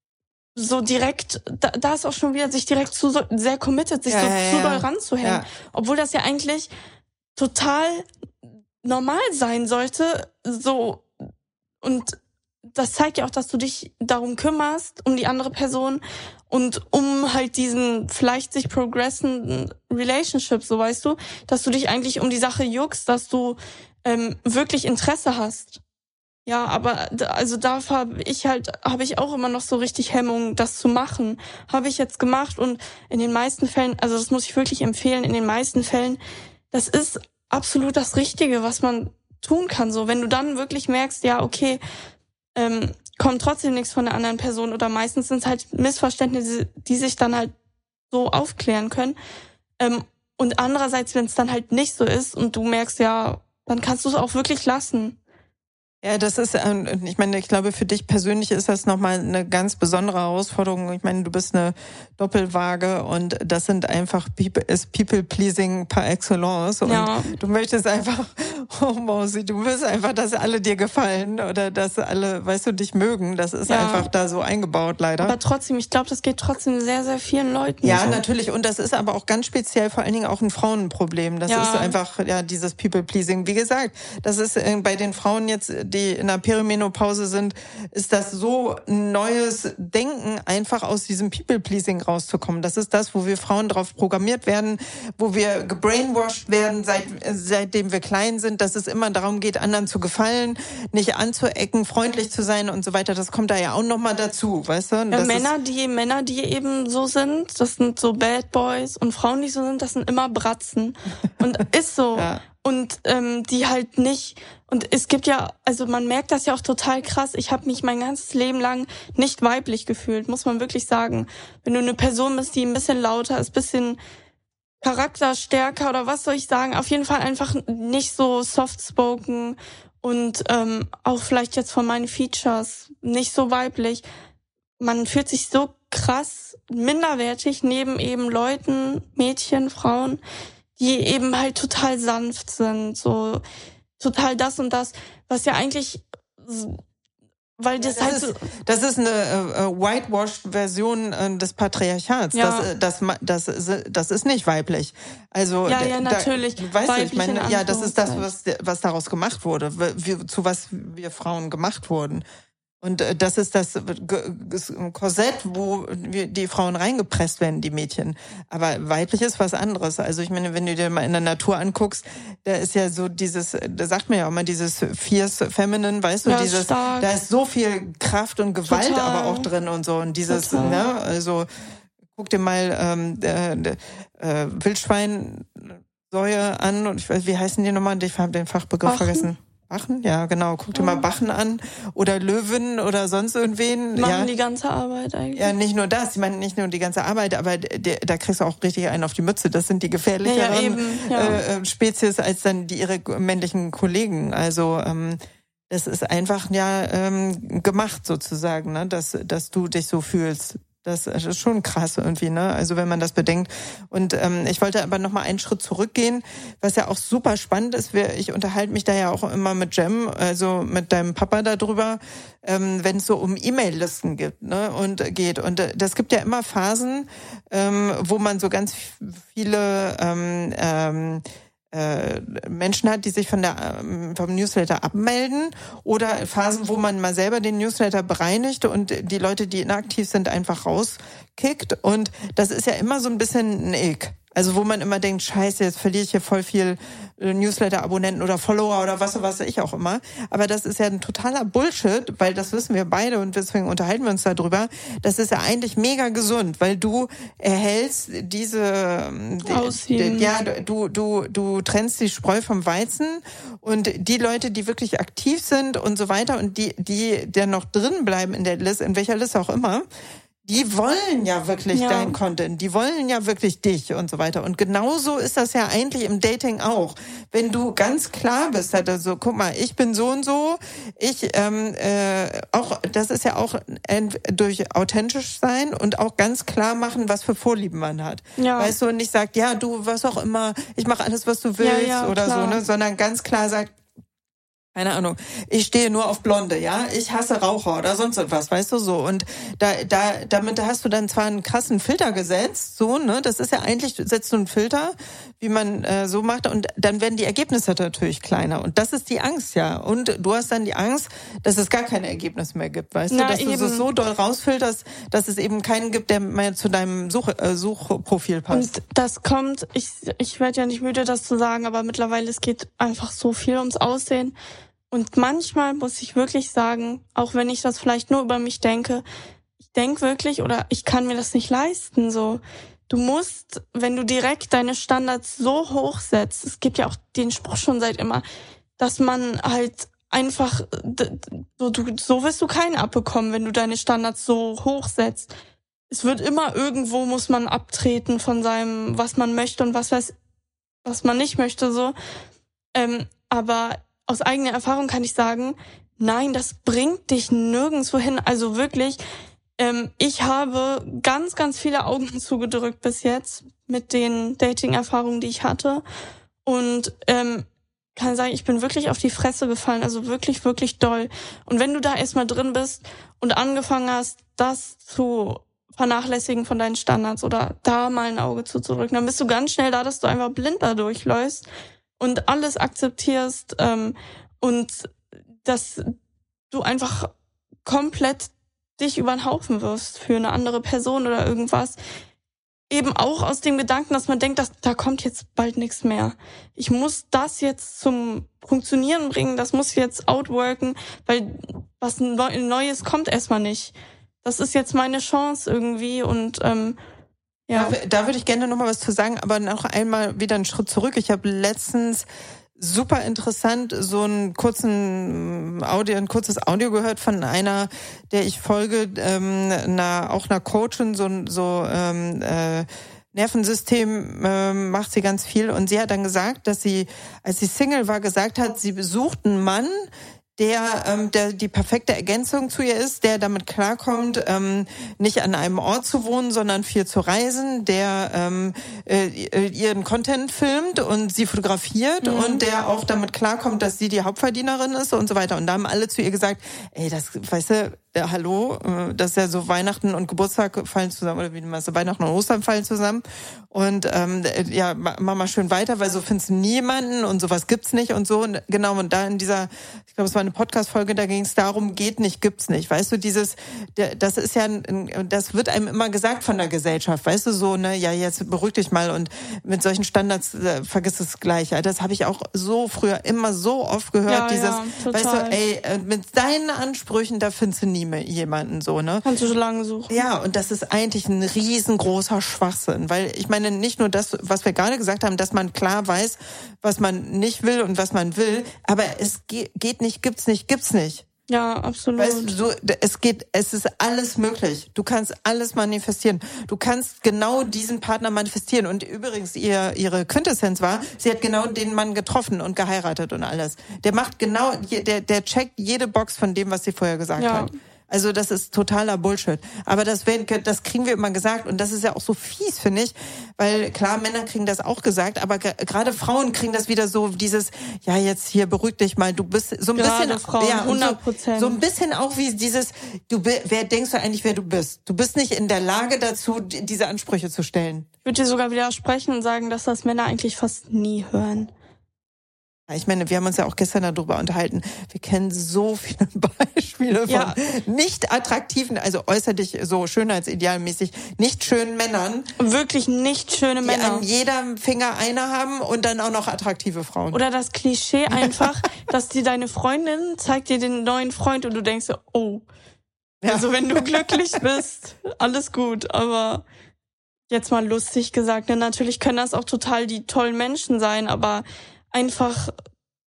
so direkt, da, da ist auch schon wieder sich direkt zu sehr committed, sich ja, so ja, zu ja. doll ranzuhängen, Ja. obwohl das ja eigentlich total normal sein sollte, so, und das zeigt ja auch, dass du dich darum kümmerst, um die andere Person und um halt diesen vielleicht sich progressenden Relationship, so weißt du, dass du dich eigentlich um die Sache juckst, dass du ähm, wirklich Interesse hast. Ja, aber da, also da habe ich halt, habe ich auch immer noch so richtig Hemmung, das zu machen. Habe ich jetzt gemacht und in den meisten Fällen, also das muss ich wirklich empfehlen, in den meisten Fällen, das ist absolut das Richtige, was man tun kann. So, wenn du dann wirklich merkst, ja, okay, ähm, kommt trotzdem nichts von der anderen Person oder meistens sind es halt Missverständnisse, die sich dann halt so aufklären können. Ähm, und andererseits, wenn es dann halt nicht so ist und du merkst, ja, dann kannst du es auch wirklich lassen. Ja, das ist, ich meine, ich glaube, für dich persönlich ist das nochmal eine ganz besondere Herausforderung. Ich meine, du bist eine Doppelwaage und das sind einfach, ist People-Pleasing par excellence. Und ja. du möchtest einfach, oh Mausi, du willst einfach, dass alle dir gefallen oder dass alle, weißt du, dich mögen. Das ist ja. einfach da so eingebaut, leider. Aber trotzdem, ich glaube, das geht trotzdem sehr, sehr vielen Leuten Ja, so. natürlich. Und das ist aber auch ganz speziell vor allen Dingen auch ein Frauenproblem. Das ja. ist einfach, ja, dieses People-Pleasing. Wie gesagt, das ist bei den Frauen jetzt, die in der Perimenopause sind, ist das so ein neues Denken, einfach aus diesem People-Pleasing rauszukommen. Das ist das, wo wir Frauen drauf programmiert werden, wo wir gebrainwashed werden, seit, seitdem wir klein sind, dass es immer darum geht, anderen zu gefallen, nicht anzuecken, freundlich zu sein und so weiter. Das kommt da ja auch nochmal dazu, weißt du? Ja, Männer, die, Männer, die eben so sind, das sind so Bad Boys und Frauen, die so sind, das sind immer Bratzen. Und ist so. Ja. Und ähm, die halt nicht, und es gibt ja, also man merkt das ja auch total krass, ich habe mich mein ganzes Leben lang nicht weiblich gefühlt, muss man wirklich sagen. Wenn du eine Person bist, die ein bisschen lauter ist, bisschen charakterstärker oder was soll ich sagen, auf jeden Fall einfach nicht so soft-spoken und ähm, auch vielleicht jetzt von meinen Features nicht so weiblich. Man fühlt sich so krass minderwertig neben eben Leuten, Mädchen, Frauen, die eben halt total sanft sind, so total das und das, was ja eigentlich, weil das, ja, das halt ist, so... Das ist eine äh, whitewashed-Version äh, des Patriarchats. Ja. Das, das, das, das ist nicht weiblich. Also ja, ja, natürlich. Da, weißt du, ich meine, ja, das ist das, was, was daraus gemacht wurde, wie, zu was wir Frauen gemacht wurden. Und das ist das Korsett, wo die Frauen reingepresst werden, die Mädchen. Aber weiblich ist was anderes. Also ich meine, wenn du dir mal in der Natur anguckst, da ist ja so dieses, da sagt man ja auch mal dieses fierce feminine, weißt du, ja, dieses, stark. da ist so viel Kraft und Gewalt Total. aber auch drin und so. Und dieses, Total. ne, also guck dir mal ähm, äh, äh, Wildschweinsäue an und ich weiß, wie heißen die nochmal? Ich habe den Fachbegriff Achten. vergessen. Bachen? Ja, genau. Guck dir mal Bachen an oder Löwen oder sonst irgendwen. Machen ja. die ganze Arbeit eigentlich. Ja, nicht nur das. Ich meine, nicht nur die ganze Arbeit, aber der, da kriegst du auch richtig einen auf die Mütze. Das sind die gefährlicheren ja, ja, eben, ja. Äh, Spezies als dann die ihre männlichen Kollegen. Also ähm, das ist einfach ja ähm, gemacht sozusagen, ne, dass dass du dich so fühlst. Das ist schon krass irgendwie, ne? Also wenn man das bedenkt. Und ähm, ich wollte aber noch mal einen Schritt zurückgehen, was ja auch super spannend ist. Ich unterhalte mich da ja auch immer mit Jem, also mit deinem Papa darüber, ähm, wenn es so um E-Mail-Listen gibt, ne? Und geht. Und äh, das gibt ja immer Phasen, ähm, wo man so ganz viele ähm, ähm, Menschen hat, die sich von der vom Newsletter abmelden oder Phasen, wo man mal selber den Newsletter bereinigt und die Leute, die inaktiv sind, einfach rauskickt. Und das ist ja immer so ein bisschen ein Ick. Also wo man immer denkt, scheiße, jetzt verliere ich hier voll viel Newsletter-Abonnenten oder Follower oder was weiß ich auch immer. Aber das ist ja ein totaler Bullshit, weil das wissen wir beide und deswegen unterhalten wir uns darüber. Das ist ja eigentlich mega gesund, weil du erhältst diese, die, ja, du, du, du trennst die Spreu vom Weizen und die Leute, die wirklich aktiv sind und so weiter und die, die, der noch drin bleiben in der Liste, in welcher Liste auch immer, die wollen ja wirklich ja. dein Content, die wollen ja wirklich dich und so weiter. Und genauso ist das ja eigentlich im Dating auch. Wenn du ganz klar bist, also guck mal, ich bin so und so, ich ähm, äh, auch, das ist ja auch durch authentisch sein und auch ganz klar machen, was für Vorlieben man hat. Ja. Weißt du, und nicht sagt, ja, du, was auch immer, ich mache alles, was du willst ja, ja, oder klar. so, ne, sondern ganz klar sagt, keine Ahnung, ich stehe nur auf Blonde, ja, ich hasse Raucher oder sonst etwas, weißt du, so. Und da, da, damit hast du dann zwar einen krassen Filter gesetzt, so, ne, das ist ja eigentlich, setzt du einen Filter, wie man äh, so macht, und dann werden die Ergebnisse natürlich kleiner. Und das ist die Angst, ja. Und du hast dann die Angst, dass es gar keine Ergebnisse mehr gibt, weißt Na, du, dass eben. du es so doll rausfilterst, dass es eben keinen gibt, der mehr zu deinem Such, äh, Suchprofil passt. Und das kommt, ich, ich werde ja nicht müde, das zu sagen, aber mittlerweile, es geht einfach so viel ums Aussehen. Und manchmal muss ich wirklich sagen, auch wenn ich das vielleicht nur über mich denke, ich denke wirklich, oder ich kann mir das nicht leisten, so. Du musst, wenn du direkt deine Standards so hoch setzt, es gibt ja auch den Spruch schon seit immer, dass man halt einfach, so, du, so wirst du keinen abbekommen, wenn du deine Standards so hoch setzt. Es wird immer irgendwo, muss man abtreten von seinem, was man möchte und was weiß, was man nicht möchte, so. Ähm, aber aus eigener Erfahrung kann ich sagen, nein, das bringt dich nirgendwo hin. Also wirklich, ähm, ich habe ganz, ganz viele Augen zugedrückt bis jetzt mit den Dating-Erfahrungen, die ich hatte. Und ähm, kann sagen, ich bin wirklich auf die Fresse gefallen. Also wirklich, wirklich doll. Und wenn du da erstmal drin bist und angefangen hast, das zu vernachlässigen von deinen Standards oder da mal ein Auge zuzudrücken, dann bist du ganz schnell da, dass du einfach blind da durchläufst und alles akzeptierst ähm, und dass du einfach komplett dich über den Haufen wirfst für eine andere Person oder irgendwas. Eben auch aus dem Gedanken, dass man denkt, dass da kommt jetzt bald nichts mehr. Ich muss das jetzt zum Funktionieren bringen, das muss jetzt outworken, weil was Neues kommt erstmal nicht. Das ist jetzt meine Chance irgendwie und ähm, ja. Da, da würde ich gerne noch mal was zu sagen, aber noch einmal wieder einen Schritt zurück. Ich habe letztens super interessant so einen kurzen Audio, ein kurzes Audio gehört von einer, der ich folge, ähm, einer, auch einer Coachin, so so ähm, äh, Nervensystem äh, macht sie ganz viel, und sie hat dann gesagt, dass sie, als sie Single war, gesagt hat, sie besucht einen Mann, der, ähm, der die perfekte Ergänzung zu ihr ist, der damit klarkommt, ähm, nicht an einem Ort zu wohnen, sondern viel zu reisen, der ähm, äh, ihren Content filmt und sie fotografiert mhm. und der auch damit klarkommt, dass sie die Hauptverdienerin ist und so weiter. Und da haben alle zu ihr gesagt, ey, das, weißt du, ja, hallo, das ist ja so Weihnachten und Geburtstag fallen zusammen, oder wie man so Weihnachten und Ostern fallen zusammen. Und ähm, ja, mach mal schön weiter, weil so findest du niemanden und sowas gibt's nicht und so. Und genau, und da in dieser, ich glaube, es war eine Podcast-Folge, da ging es darum, geht nicht, gibt's nicht. Weißt du, dieses, das ist ja, das wird einem immer gesagt von der Gesellschaft, weißt du, so, ne, ja, jetzt beruhig dich mal, und mit solchen Standards äh, vergiss es gleich. Das habe ich auch so früher immer so oft gehört, ja, dieses, ja, weißt du, ey, mit deinen Ansprüchen, da findest du nie jemanden, so, ne? Kannst du so lange suchen. Ja, und das ist eigentlich ein riesengroßer Schwachsinn, weil ich meine, nicht nur das, was wir gerade gesagt haben, dass man klar weiß, was man nicht will und was man will, aber es geht nicht, gibt's nicht, gibt's nicht. Ja, absolut. Weißt du, so, es geht, es ist alles möglich. Du kannst alles manifestieren. Du kannst genau diesen Partner manifestieren. Und übrigens, ihr, ihre Quintessenz war, sie hat genau den Mann getroffen und geheiratet und alles. Der macht genau, der, der checkt jede Box von dem, was sie vorher gesagt ja. hat. Also das ist totaler Bullshit. Aber das, das kriegen wir immer gesagt, und das ist ja auch so fies, finde ich, weil klar, Männer kriegen das auch gesagt, aber ge- gerade Frauen kriegen das wieder so, dieses, ja, jetzt hier beruhig dich mal, du bist so ein gerade bisschen, Frauen, ja, hundert Prozent. So, so ein bisschen auch wie dieses, du, wer denkst du eigentlich, wer du bist? Du bist nicht in der Lage dazu, diese Ansprüche zu stellen. Ich würde dir sogar widersprechen und sagen, dass das Männer eigentlich fast nie hören. Ich meine, wir haben uns ja auch gestern darüber unterhalten. Wir kennen so viele Beispiele von ja. nicht attraktiven, also äußerlich so schönheitsidealmäßig, nicht schönen Männern. Wirklich nicht schöne die Männer. Die an jedem Finger eine haben und dann auch noch attraktive Frauen. Oder das Klischee einfach, dass dir deine Freundin zeigt dir den neuen Freund und du denkst so, oh, ja. also wenn du glücklich bist, alles gut, aber jetzt mal lustig gesagt, ne? Natürlich können das auch total die tollen Menschen sein, aber einfach,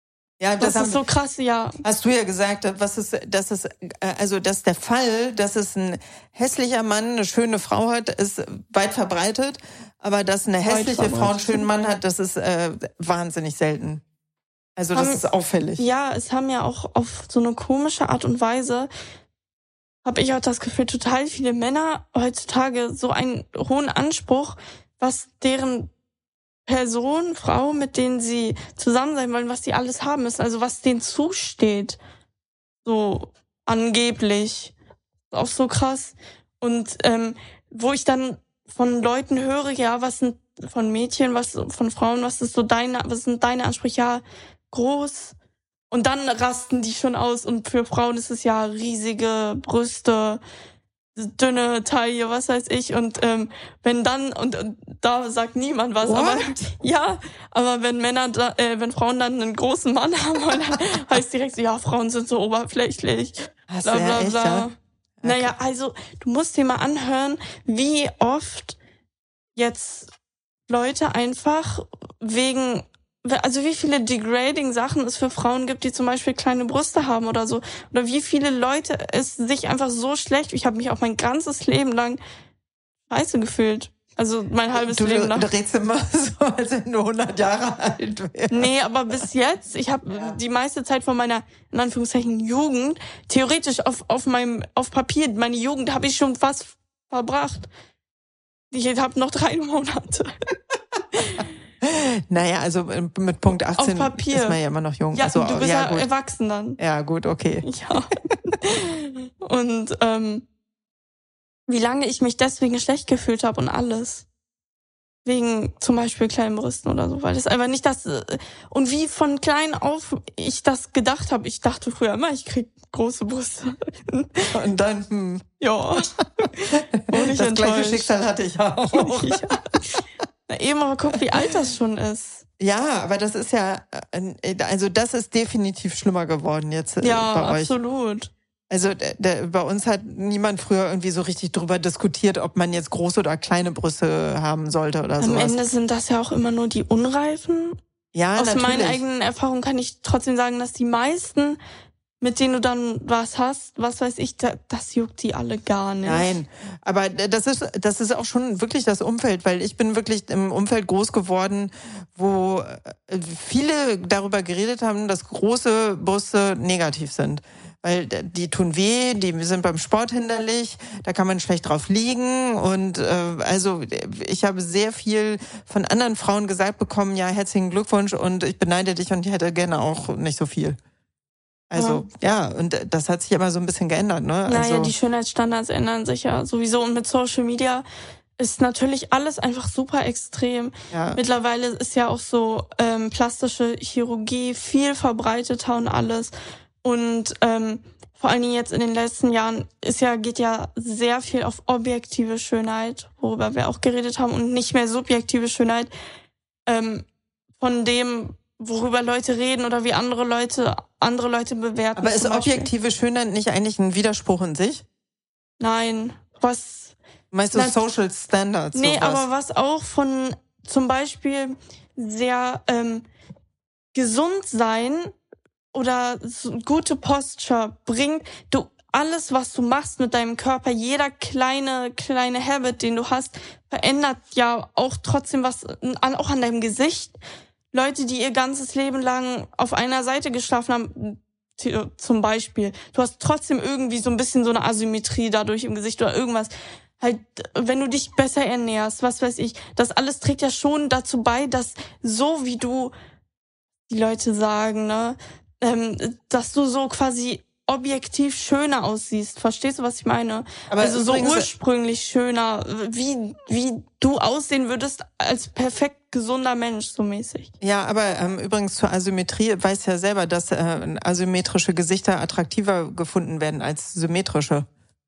Ja, das, das haben, ist so krass, ja. Hast du ja gesagt, was ist, das ist, also, dass der Fall, dass es ein hässlicher Mann eine schöne Frau hat, ist weit verbreitet. Aber dass eine hässliche Frau einen schönen Mann hat, das ist äh, wahnsinnig selten. Also, das haben, ist auffällig. Ja, es haben ja auch auf so eine komische Art und Weise, habe ich auch das Gefühl, total viele Männer heutzutage so einen hohen Anspruch, was deren Person, Frau, mit denen sie zusammen sein wollen, was die alles haben müssen, also was denen zusteht. So angeblich. Auch so krass. Und ähm, wo ich dann von Leuten höre, ja, was sind von Mädchen, was von Frauen, was ist so deine, was sind deine Ansprüche? Ja, groß. Und dann rasten die schon aus und für Frauen ist es ja riesige Brüste, dünne Taille, was weiß ich, und ähm, wenn dann, und, und da sagt niemand was, What? aber ja, aber wenn Männer, da, äh, wenn Frauen dann einen großen Mann haben, dann heißt direkt so, ja, Frauen sind so oberflächlich, Hast bla bla ja bla. echt, ja? Okay. Naja, also du musst dir mal anhören, wie oft jetzt Leute einfach wegen, also wie viele degrading Sachen es für Frauen gibt, die zum Beispiel kleine Brüste haben oder so. Oder wie viele Leute es sich einfach so schlecht, ich habe mich auch mein ganzes Leben lang scheiße gefühlt. Also mein halbes du, Leben lang. Du redest immer so, als wenn du hundert Jahre alt wärst. Nee, aber bis jetzt, ich habe ja. die meiste Zeit von meiner, in Anführungszeichen, Jugend, theoretisch auf auf meinem auf Papier, meine Jugend habe ich schon fast verbracht. Ich habe noch drei Monate. Naja, also mit Punkt achtzehn ist man ja immer noch jung. Ja, also, du bist ja, ja erwachsen dann. Ja, gut, okay. Ja. Und ähm, wie lange ich mich deswegen schlecht gefühlt habe und alles. Wegen zum Beispiel kleinen Brüsten oder so, weil das einfach nicht das... Und wie von klein auf ich das gedacht habe. Ich dachte früher immer, ich krieg große Brüste. Und dann... Hm. Ja. Und ich das enttäuscht. gleiche Schicksal hatte ich auch. Ja. Na eben, aber guck, wie alt das schon ist. Ja, aber das ist ja... Also das ist definitiv schlimmer geworden jetzt ja, bei euch. Ja, absolut. Also der, der, bei uns hat niemand früher irgendwie so richtig drüber diskutiert, ob man jetzt große oder kleine Brüste haben sollte oder so. Am Ende sind das ja auch immer nur die Unreifen. Ja, Aus natürlich. meinen eigenen Erfahrungen kann ich trotzdem sagen, dass die meisten, mit denen du dann was hast, was weiß ich, das juckt die alle gar nicht. Nein, aber das ist das ist auch schon wirklich das Umfeld, weil ich bin wirklich im Umfeld groß geworden, wo viele darüber geredet haben, dass große Brüste negativ sind. Weil die tun weh, die sind beim Sport hinderlich, da kann man schlecht drauf liegen. Und äh, also ich habe sehr viel von anderen Frauen gesagt bekommen, ja, herzlichen Glückwunsch und ich beneide dich und ich hätte gerne auch nicht so viel. Also ja, ja und das hat sich aber so ein bisschen geändert, ne? Naja, also, die Schönheitsstandards ändern sich ja sowieso. Und mit Social Media ist natürlich alles einfach super extrem. Ja. Mittlerweile ist ja auch so ähm, plastische Chirurgie viel verbreiteter und alles. Und ähm, vor allen Dingen jetzt in den letzten Jahren ist ja geht ja sehr viel auf objektive Schönheit, worüber wir auch geredet haben, und nicht mehr subjektive Schönheit, ähm, von dem, worüber Leute reden oder wie andere Leute andere Leute bewerten. Aber ist objektive Schönheit nicht eigentlich ein Widerspruch in sich? Nein, was... Meinst du na, Social Standards? Nee, sowas? aber was auch von zum Beispiel sehr ähm, gesund sein oder so gute Posture bringt, du alles, was du machst mit deinem Körper, jeder kleine kleine Habit, den du hast, verändert ja auch trotzdem was, an, auch an deinem Gesicht. Leute, die ihr ganzes Leben lang auf einer Seite geschlafen haben, zum Beispiel, du hast trotzdem irgendwie so ein bisschen so eine Asymmetrie dadurch im Gesicht oder irgendwas. Halt, wenn du dich besser ernährst, was weiß ich, das alles trägt ja schon dazu bei, dass so wie du, die Leute sagen, ne, ähm, dass du so quasi objektiv schöner aussiehst. Verstehst du, was ich meine? Aber also so ursprünglich schöner, wie wie du aussehen würdest als perfekt gesunder Mensch, so mäßig. Ja, aber ähm, übrigens zur Asymmetrie weiß ja selber, dass äh, asymmetrische Gesichter attraktiver gefunden werden als symmetrische.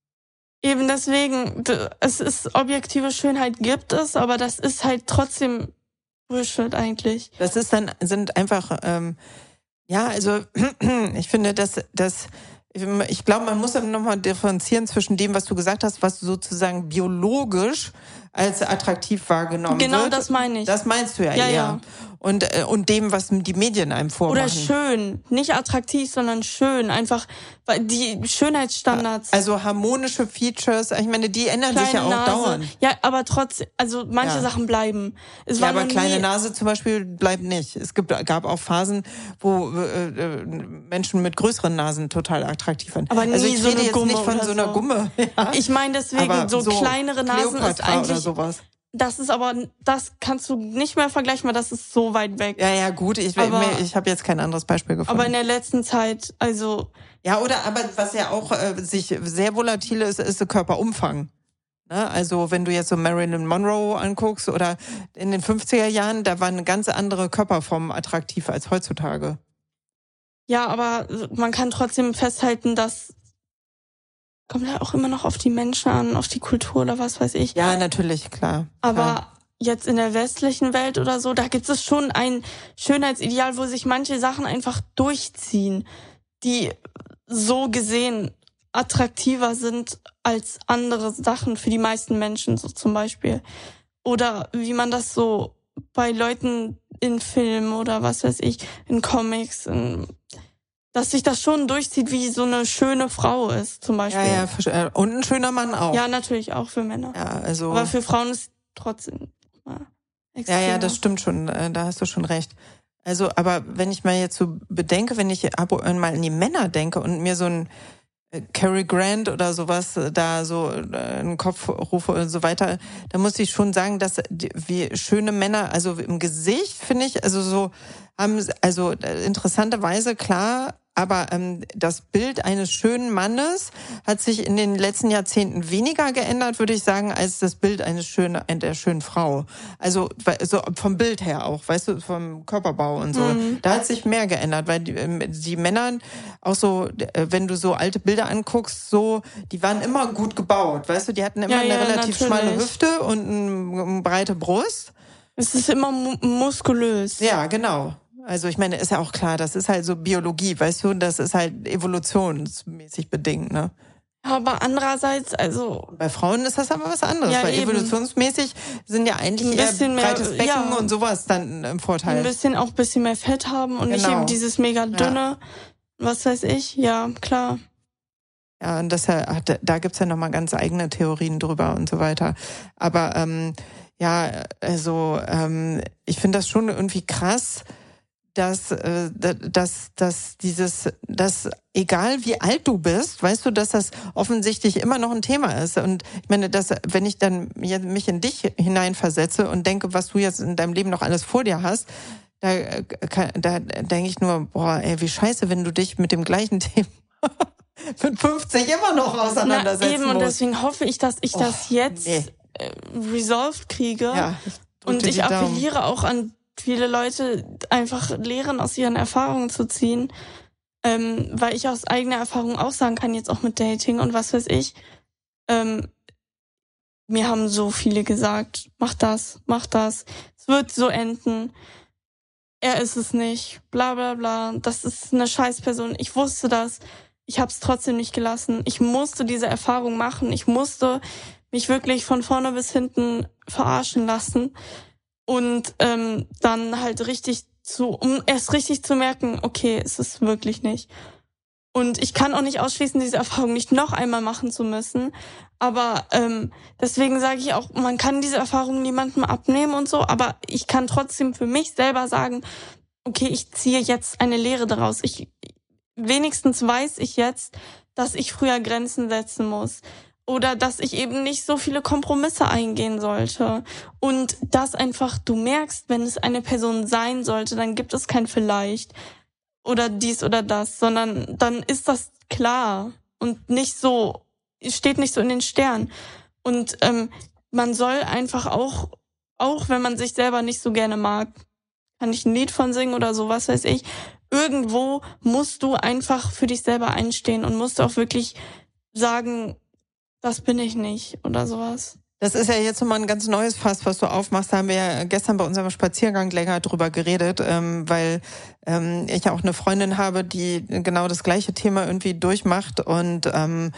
Eben deswegen, es ist objektive Schönheit gibt es, aber das ist halt trotzdem Bullshit eigentlich. Das ist dann, sind einfach, ähm, ja, also ich finde, dass, dass ich glaube, man muss dann nochmal differenzieren zwischen dem, was du gesagt hast, was sozusagen biologisch als attraktiv wahrgenommen genau wird. Genau das meine ich. Das meinst du ja, ja eher. Ja. Und, äh, und dem, was die Medien einem vormachen. Oder schön. Nicht attraktiv, sondern schön. Einfach, weil die Schönheitsstandards. Also harmonische Features, ich meine, die ändern kleine sich ja auch Nase. Dauernd. Ja, aber trotzdem, also manche ja. Sachen bleiben. Es ja, war aber kleine nie Nase zum Beispiel bleibt nicht. Es gibt, gab auch Phasen, wo äh, Menschen mit größeren Nasen total attraktiv waren. Aber nie also ich so rede eine jetzt Gumme nicht von so einer so. Gumme. Ja. Ich meine deswegen, aber so, so kleinere Nasen Kleopatra ist eigentlich... oder sowas. Das ist aber, das kannst du nicht mehr vergleichen, weil das ist so weit weg. Ja, ja, gut, ich, aber, ich habe jetzt kein anderes Beispiel gefunden. Aber in der letzten Zeit, also... Ja, oder aber was ja auch äh, sich sehr volatil ist, ist der Körperumfang. Ne? Also wenn du jetzt so Marilyn Monroe anguckst oder in den fünfziger Jahren, da war eine ganz andere Körperform attraktiv als heutzutage. Ja, aber man kann trotzdem festhalten, dass kommt ja auch immer noch auf die Menschen an, auf die Kultur oder was weiß ich. Ja, natürlich, klar. Aber klar. Jetzt in der westlichen Welt oder so, da gibt es schon ein Schönheitsideal, wo sich manche Sachen einfach durchziehen, die so gesehen attraktiver sind als andere Sachen für die meisten Menschen, so zum Beispiel. Oder wie man das so bei Leuten in Filmen oder was weiß ich, in Comics, in dass sich das schon durchzieht, wie so eine schöne Frau ist, zum Beispiel. Ja, ja, und ein schöner Mann auch. Ja, natürlich, auch für Männer. Ja, also. Aber für Frauen ist trotzdem ja, extremer. Ja, ja, das stimmt schon, da hast du schon recht. Also, aber wenn ich mal jetzt so bedenke, wenn ich ab und mal an die Männer denke und mir so ein Cary Grant oder sowas da so in den Kopf rufe und so weiter, da muss ich schon sagen, dass wie schöne Männer, also im Gesicht, finde ich, also so haben, also interessanterweise klar, aber ähm, das Bild eines schönen Mannes hat sich in den letzten Jahrzehnten weniger geändert, würde ich sagen, als das Bild eines schönen, der schönen Frau. Also so vom Bild her auch, weißt du, vom Körperbau und so. Mhm. Da hat sich mehr geändert, weil die, die Männer auch so, wenn du so alte Bilder anguckst, so, die waren immer gut gebaut, weißt du, die hatten immer ja, eine ja, relativ natürlich. schmale Hüfte und eine, eine breite Brust. Es ist immer mu- muskulös. Ja, genau. Also ich meine, ist ja auch klar, das ist halt so Biologie, weißt du, das ist halt evolutionsmäßig bedingt, ne? Aber andererseits, also... Bei Frauen ist das aber was anderes, ja, weil eben. Evolutionsmäßig sind ja eigentlich eher breites mehr, Becken ja, und sowas dann im Vorteil. Ein bisschen auch ein bisschen mehr Fett haben und genau. nicht eben dieses mega dünne, ja. was weiß ich, ja, klar. Ja, und das hat, da gibt's ja nochmal ganz eigene Theorien drüber und so weiter. Aber ähm, ja, also ähm, ich finde das schon irgendwie krass, dass, äh, dass, dass dieses, dass egal wie alt du bist, weißt du, dass das offensichtlich immer noch ein Thema ist. Und ich meine, dass, wenn ich dann mich in dich hineinversetze und denke, was du jetzt in deinem Leben noch alles vor dir hast, da, da denke ich nur, boah, ey, wie scheiße, wenn du dich mit dem gleichen Thema mit fünfzig immer noch auseinandersetzen Na, eben, musst. Und deswegen hoffe ich, dass ich oh, das jetzt nee. äh, resolved kriege. Ja, und ich appelliere Daumen. auch an viele Leute, einfach Lehren aus ihren Erfahrungen zu ziehen, ähm, weil ich aus eigener Erfahrung auch sagen kann, jetzt auch mit Dating und was weiß ich, ähm, mir haben so viele gesagt, mach das, mach das, es wird so enden, er ist es nicht, bla bla bla, das ist eine Scheißperson, ich wusste das, ich hab's trotzdem nicht gelassen, ich musste diese Erfahrung machen, ich musste mich wirklich von vorne bis hinten verarschen lassen. Und ähm, dann halt richtig zu, um erst richtig zu merken, okay, es ist wirklich nicht. Und ich kann auch nicht ausschließen, diese Erfahrung nicht noch einmal machen zu müssen. Aber ähm, deswegen sage ich auch, man kann diese Erfahrung niemandem abnehmen und so, aber ich kann trotzdem für mich selber sagen, okay, ich ziehe jetzt eine Lehre daraus. Ich wenigstens weiß ich jetzt, dass ich früher Grenzen setzen muss. Oder dass ich eben nicht so viele Kompromisse eingehen sollte. Und dass einfach du merkst, wenn es eine Person sein sollte, dann gibt es kein vielleicht oder dies oder das, sondern dann ist das klar und nicht so, steht nicht so in den Sternen. Und ähm, man soll einfach auch, auch wenn man sich selber nicht so gerne mag, kann ich ein Lied von singen oder so, was weiß ich, irgendwo musst du einfach für dich selber einstehen und musst auch wirklich sagen, das bin ich nicht oder sowas. Das ist ja jetzt nochmal ein ganz neues Fass, was du aufmachst. Da haben wir ja gestern bei unserem Spaziergang länger drüber geredet, ähm, weil ähm, ich ja auch eine Freundin habe, die genau das gleiche Thema irgendwie durchmacht. Und ähm,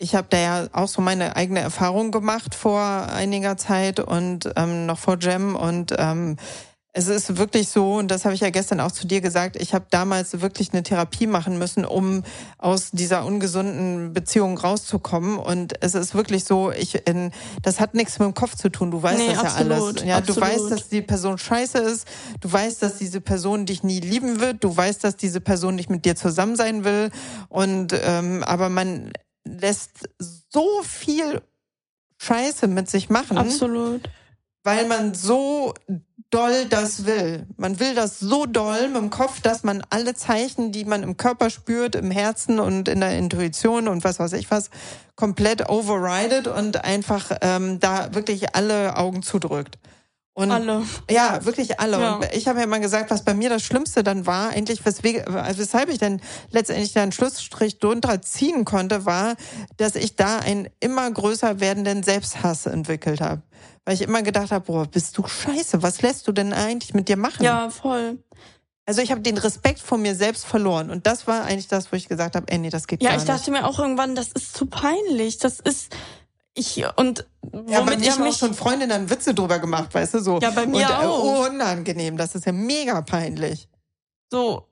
ich habe da ja auch so meine eigene Erfahrung gemacht vor einiger Zeit und ähm, noch vor Gem und ähm, es ist wirklich so, und das habe ich ja gestern auch zu dir gesagt, ich habe damals wirklich eine Therapie machen müssen, um aus dieser ungesunden Beziehung rauszukommen. Und es ist wirklich so, ich, in, das hat nichts mit dem Kopf zu tun. Du weißt nee, das absolut, ja alles. Ja, absolut. du weißt, dass die Person scheiße ist. Du weißt, dass diese Person dich nie lieben wird. Du weißt, dass diese Person nicht mit dir zusammen sein will. Und ähm, aber man lässt so viel Scheiße mit sich machen. Absolut. Weil man so doll das will. Man will das so doll mit dem Kopf, dass man alle Zeichen, die man im Körper spürt, im Herzen und in der Intuition und was weiß ich was, komplett overridet und einfach ähm, da wirklich alle Augen zudrückt. Und alle. Ja, wirklich alle. Ja. Und ich habe ja mal gesagt, was bei mir das Schlimmste dann war, eigentlich weswegen, weshalb ich dann letztendlich einen Schlussstrich drunter ziehen konnte, war, dass ich da einen immer größer werdenden Selbsthass entwickelt habe. Weil ich immer gedacht habe, boah, bist du scheiße, was lässt du denn eigentlich mit dir machen? Ja, voll. Also ich habe den Respekt vor mir selbst verloren. Und das war eigentlich das, wo ich gesagt habe, ey, nee, das geht ja, gar nicht. Ja, ich dachte mir auch irgendwann, das ist zu peinlich. Das ist... Ich und womit ja, bei mir ich haben mich auch schon Freundinnen Witze drüber gemacht, weißt du, so. Ja, bei mir und, äh, auch. Unangenehm, das ist ja mega peinlich. So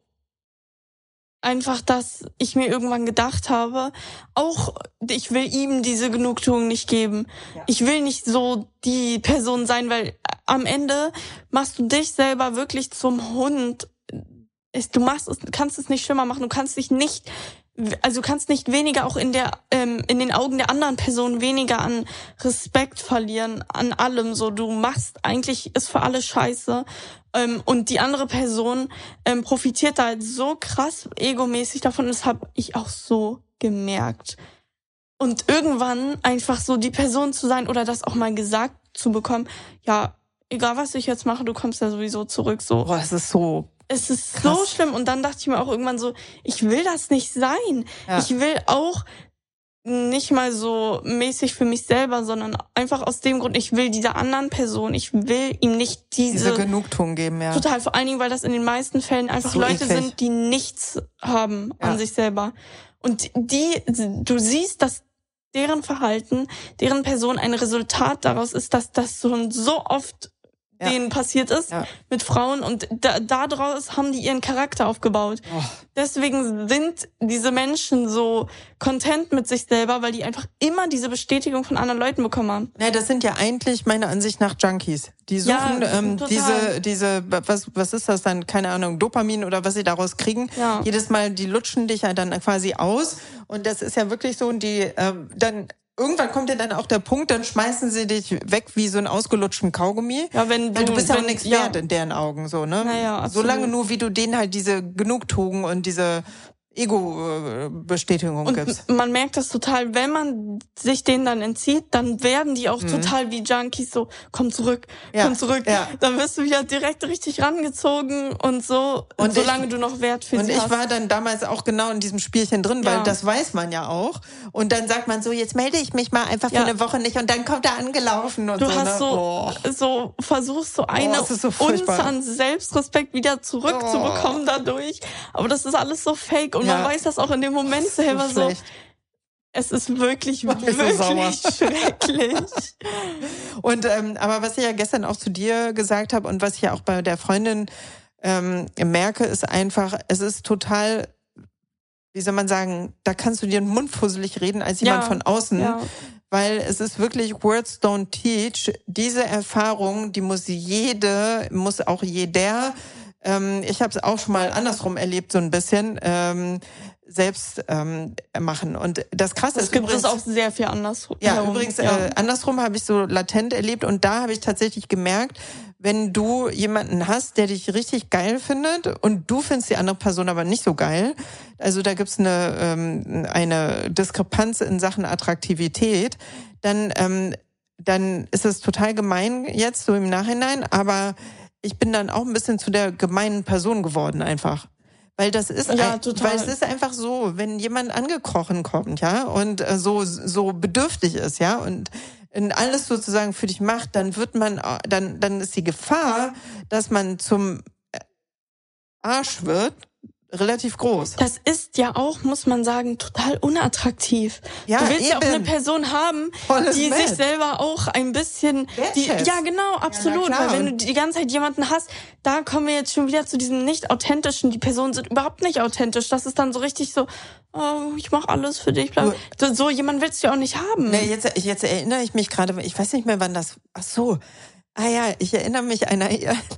einfach, dass ich mir irgendwann gedacht habe, auch ich will ihm diese Genugtuung nicht geben. Ja. Ich will nicht so die Person sein, weil am Ende machst du dich selber wirklich zum Hund. Du machst es, kannst es nicht schlimmer machen. Du kannst dich nicht Also du kannst nicht weniger auch in der ähm, in den Augen der anderen Person weniger an Respekt verlieren, an allem. So, du machst eigentlich ist für alle Scheiße ähm, und die andere Person ähm, profitiert da halt so krass egomäßig davon. Das habe ich auch so gemerkt. Und irgendwann einfach so die Person zu sein oder das auch mal gesagt zu bekommen, ja, egal was ich jetzt mache, du kommst ja sowieso zurück. So, boah, es ist so Es ist krass. So schlimm. Und dann dachte ich mir auch irgendwann so, ich will das nicht sein. Ja. Ich will auch nicht mal so mäßig für mich selber, sondern einfach aus dem Grund, ich will dieser anderen Person, ich will ihm nicht diese... Diese Genugtuung geben, ja. Total, vor allen Dingen, weil das in den meisten Fällen einfach so Leute eklig. sind, die nichts haben ja. an sich selber. Und die, du siehst, dass deren Verhalten, deren Person ein Resultat daraus ist, dass das so, so oft ja. denen passiert ist ja. mit Frauen und da, daraus haben die ihren Charakter aufgebaut. Oh. Deswegen sind diese Menschen so content mit sich selber, weil die einfach immer diese Bestätigung von anderen Leuten bekommen haben. Ja, das sind ja eigentlich meiner Ansicht nach Junkies. Die suchen ja, ähm, diese, diese, was, was ist das dann? Keine Ahnung, Dopamin oder was sie daraus kriegen. Ja. Jedes Mal, die lutschen dich ja dann quasi aus und das ist ja wirklich so und die ähm, dann irgendwann kommt ja dann auch der Punkt, dann schmeißen sie dich weg wie so einen ausgelutschten Kaugummi. Ja, wenn du, Weil du bist ja auch nichts ja. wert in deren Augen, so, ne? Naja, absolut. Solange nur, wie du denen halt diese Genugtuung und diese Ego-Bestätigung und gibst. Man merkt das total, wenn man sich denen dann entzieht, dann werden die auch mhm. total wie Junkies so, komm zurück, ja. komm zurück. Ja. Dann wirst du wieder direkt richtig rangezogen und so, und solange ich, du noch Wert für und sie ich hast. war dann damals auch genau in diesem Spielchen drin, weil ja. das weiß man ja auch. Und dann sagt man so, jetzt melde ich mich mal einfach für ja. eine Woche nicht und dann kommt er angelaufen und du so. Du hast ne? so, oh. so, versuchst so eine oh, so Unze an Selbstrespekt wieder zurückzubekommen oh. dadurch. Aber das ist alles so fake und ja. man weiß das auch in dem Moment so selber so. Schlecht. Es ist wirklich, wirklich so schrecklich. Und ähm, aber was ich ja gestern auch zu dir gesagt habe und was ich ja auch bei der Freundin ähm, merke, ist einfach, es ist total, wie soll man sagen, da kannst du dir den Mund fusselig reden als jemand ja. von außen. Ja. Weil es ist wirklich Words don't teach. Diese Erfahrung, die muss jede, muss auch jeder, ähm, ich habe es auch schon mal andersrum erlebt, so ein bisschen, ähm, selbst ähm, machen. Und das Krasse das ist gibt übrigens... es auch sehr viel andersrum. Ja, übrigens, ja. Äh, andersrum habe ich so latent erlebt und da habe ich tatsächlich gemerkt, wenn du jemanden hast, der dich richtig geil findet und du findest die andere Person aber nicht so geil, also da gibt's eine, ähm, eine Diskrepanz in Sachen Attraktivität, dann, ähm, dann ist es total gemein jetzt, so im Nachhinein, aber ich bin dann auch ein bisschen zu der gemeinen Person geworden einfach. Weil das ist, ja, ein, total. weil es ist einfach so, wenn jemand angekrochen kommt, ja, und äh, so, so bedürftig ist, ja, und in alles sozusagen für dich macht, dann wird man, dann, dann ist die Gefahr, dass man zum Arsch wird, relativ groß. Das ist ja auch, muss man sagen, total unattraktiv. Ja, du willst eben. ja auch eine Person haben, Volles die Met. sich selber auch ein bisschen... Die, ja, genau, absolut. Ja, weil wenn du die ganze Zeit jemanden hast, da kommen wir jetzt schon wieder zu diesem nicht-authentischen. Die Personen sind überhaupt nicht authentisch. Das ist dann so richtig so, oh, ich mache alles für dich. Bleib. So, so jemand willst du ja auch nicht haben. Nee, jetzt, jetzt erinnere ich mich gerade, ich weiß nicht mehr, wann das... Ach so... Ah ja, ich erinnere mich an eine, eine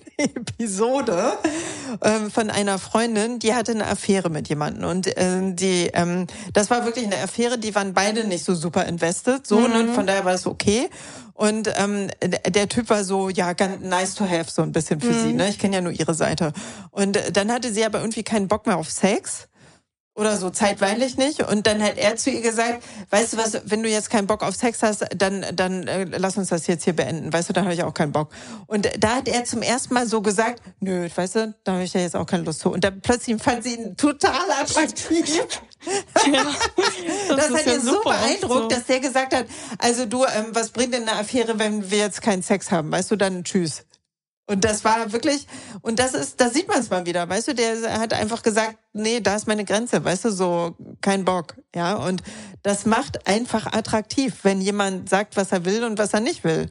Episode ähm, von einer Freundin, die hatte eine Affäre mit jemandem und ähm, die, ähm, das war wirklich eine Affäre, die waren beide nicht so super invested, so, mhm. und von daher war es okay. Und ähm, der Typ war so, ja, ganz nice to have, so ein bisschen für mhm. sie, ne? Ich kenne ja nur ihre Seite. Und dann hatte sie aber irgendwie keinen Bock mehr auf Sex. Oder so, zeitweilig nicht. Und dann hat er zu ihr gesagt, weißt du was, wenn du jetzt keinen Bock auf Sex hast, dann dann äh, lass uns das jetzt hier beenden. Weißt du, dann habe ich auch keinen Bock. Und da hat er zum ersten Mal so gesagt, nö, weißt du, da habe ich ja jetzt auch keine Lust zu. Und dann plötzlich fand sie ihn total attraktiv. Ja, das, das hat ja ihn so beeindruckt, so. Dass der gesagt hat, also du, ähm, was bringt denn eine Affäre, wenn wir jetzt keinen Sex haben? Weißt du, dann tschüss. Und das war wirklich, und das ist, da sieht man es mal wieder, weißt du, der hat einfach gesagt, nee, da ist meine Grenze, weißt du, so, kein Bock, ja, und das macht einfach attraktiv, wenn jemand sagt, was er will und was er nicht will.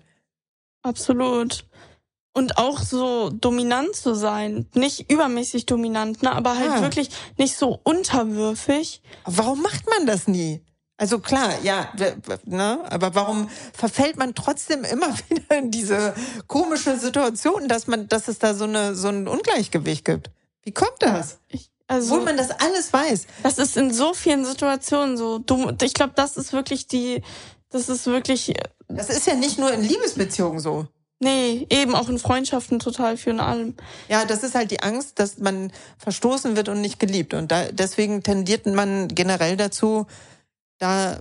Absolut. Und auch so dominant zu sein, nicht übermäßig dominant, ne, aber halt ah. wirklich nicht so unterwürfig. Warum macht man das nie? Also klar, ja, ne, aber warum verfällt man trotzdem immer wieder in diese komische Situation, dass man, dass es da so eine so ein Ungleichgewicht gibt? Wie kommt das? Ich, also, obwohl man das alles weiß. Das ist in so vielen Situationen so. Du, ich glaube, das ist wirklich die, das ist wirklich. Das ist ja nicht nur in Liebesbeziehungen so. Nee, eben auch in Freundschaften total für in allem. Ja, das ist halt die Angst, dass man verstoßen wird und nicht geliebt. Und da, deswegen tendiert man generell dazu, da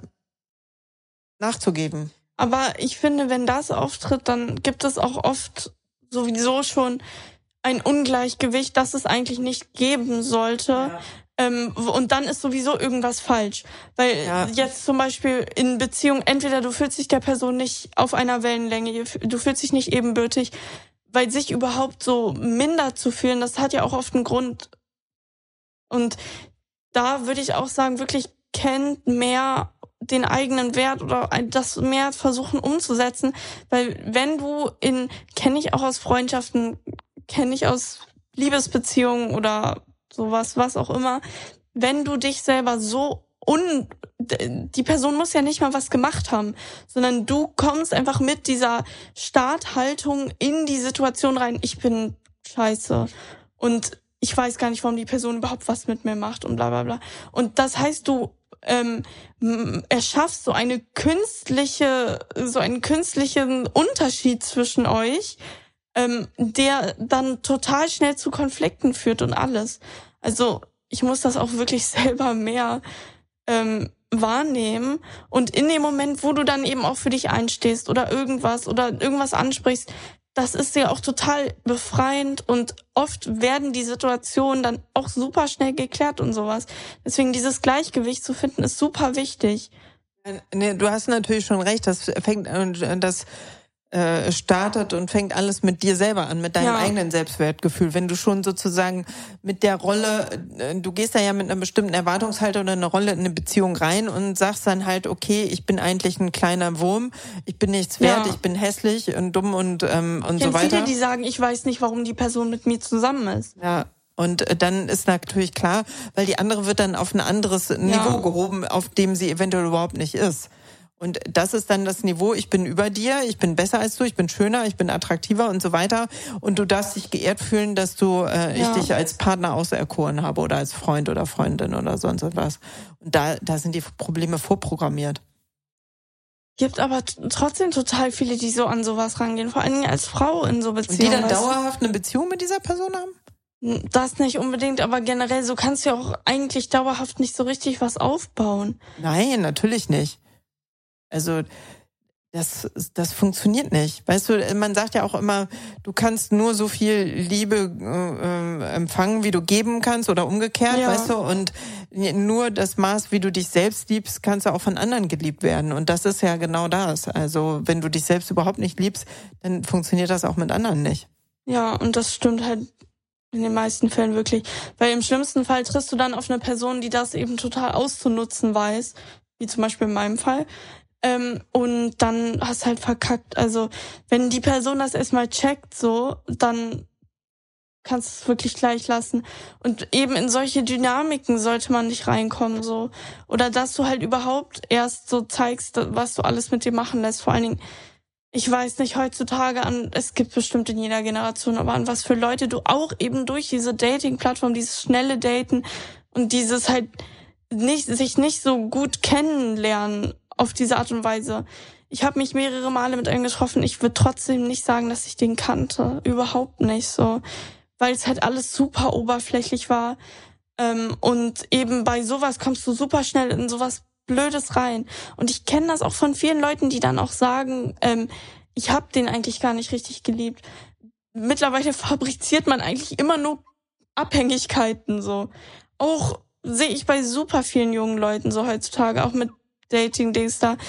nachzugeben. Aber ich finde, wenn das auftritt, dann gibt es auch oft sowieso schon ein Ungleichgewicht, das es eigentlich nicht geben sollte. Ja. Ähm, und dann ist sowieso irgendwas falsch. Weil ja. jetzt zum Beispiel in Beziehung, entweder du fühlst dich der Person nicht auf einer Wellenlänge, du fühlst dich nicht ebenbürtig, weil sich überhaupt so minder zu fühlen, das hat ja auch oft einen Grund. Und da würde ich auch sagen, wirklich kennt mehr den eigenen Wert oder das mehr versuchen umzusetzen, weil wenn du in, kenne ich auch aus Freundschaften, kenne ich aus Liebesbeziehungen oder sowas, was auch immer, wenn du dich selber so un, die Person muss ja nicht mal was gemacht haben, sondern du kommst einfach mit dieser Starthaltung in die Situation rein, ich bin scheiße und ich weiß gar nicht, warum die Person überhaupt was mit mir macht und bla bla bla. Und das heißt, du ähm, erschaffst so eine künstliche, so einen künstlichen Unterschied zwischen euch, ähm, der dann total schnell zu Konflikten führt und alles. Also ich muss das auch wirklich selber mehr ähm, wahrnehmen. Und in dem Moment, wo du dann eben auch für dich einstehst oder irgendwas oder irgendwas ansprichst, das ist ja auch total befreiend und oft werden die Situationen dann auch super schnell geklärt und sowas. Deswegen dieses Gleichgewicht zu finden, ist super wichtig. Nee, du hast natürlich schon recht, das fängt, das äh, startet und fängt alles mit dir selber an, mit deinem ja. eigenen Selbstwertgefühl. Wenn du schon sozusagen mit der Rolle, du gehst da ja mit einer bestimmten Erwartungshaltung oder einer Rolle in eine Beziehung rein und sagst dann halt, okay, ich bin eigentlich ein kleiner Wurm, ich bin nichts wert, ja. ich bin hässlich und dumm und ähm, und ich so weiter. Viele, die sagen, ich weiß nicht, warum die Person mit mir zusammen ist. Ja. Und dann ist natürlich klar, weil die andere wird dann auf ein anderes Niveau ja. gehoben, auf dem sie eventuell überhaupt nicht ist. Und das ist dann das Niveau, ich bin über dir, ich bin besser als du, ich bin schöner, ich bin attraktiver und so weiter. Und du darfst dich geehrt fühlen, dass du äh, ja. ich dich als Partner auserkoren habe oder als Freund oder Freundin oder sonst etwas. Und da, da sind die Probleme vorprogrammiert. Gibt aber t- trotzdem total viele, die so an sowas rangehen, vor allen Dingen als Frau in so Beziehungen. Und die dann dauerhaft eine Beziehung mit dieser Person haben? Das nicht unbedingt, aber generell, so kannst du ja auch eigentlich dauerhaft nicht so richtig was aufbauen. Nein, natürlich nicht. Also das das funktioniert nicht. Weißt du, man sagt ja auch immer, du kannst nur so viel Liebe äh, empfangen, wie du geben kannst oder umgekehrt, ja. weißt du, und nur das Maß, wie du dich selbst liebst, kannst du auch von anderen geliebt werden. Und das ist ja genau das. Also wenn du dich selbst überhaupt nicht liebst, dann funktioniert das auch mit anderen nicht. Ja, und das stimmt halt In den meisten Fällen wirklich. Weil im schlimmsten Fall triffst du dann auf eine Person, die das eben total auszunutzen weiß, wie zum Beispiel in meinem Fall. Ähm, und dann hast halt verkackt. Also wenn die Person das erstmal checkt, so, dann kannst du es wirklich gleich lassen. Und eben in solche Dynamiken sollte man nicht reinkommen, so. Oder dass du halt überhaupt erst so zeigst, was du alles mit dir machen lässt. Vor allen Dingen, ich weiß nicht, heutzutage an, es gibt bestimmt in jeder Generation, aber an was für Leute du auch eben durch diese Dating-Plattform, dieses schnelle Daten und dieses halt nicht, sich nicht so gut kennenlernen auf diese Art und Weise. Ich habe mich mehrere Male mit einem getroffen, ich würde trotzdem nicht sagen, dass ich den kannte. Überhaupt nicht so. Weil es halt alles super oberflächlich war. Ähm, und eben bei sowas kommst du super schnell in sowas Blödes rein. Und ich kenne das auch von vielen Leuten, die dann auch sagen, ähm, ich habe den eigentlich gar nicht richtig geliebt. Mittlerweile fabriziert man eigentlich immer nur Abhängigkeiten so. Auch sehe ich bei super vielen jungen Leuten so heutzutage, auch mit Dating-Dings da.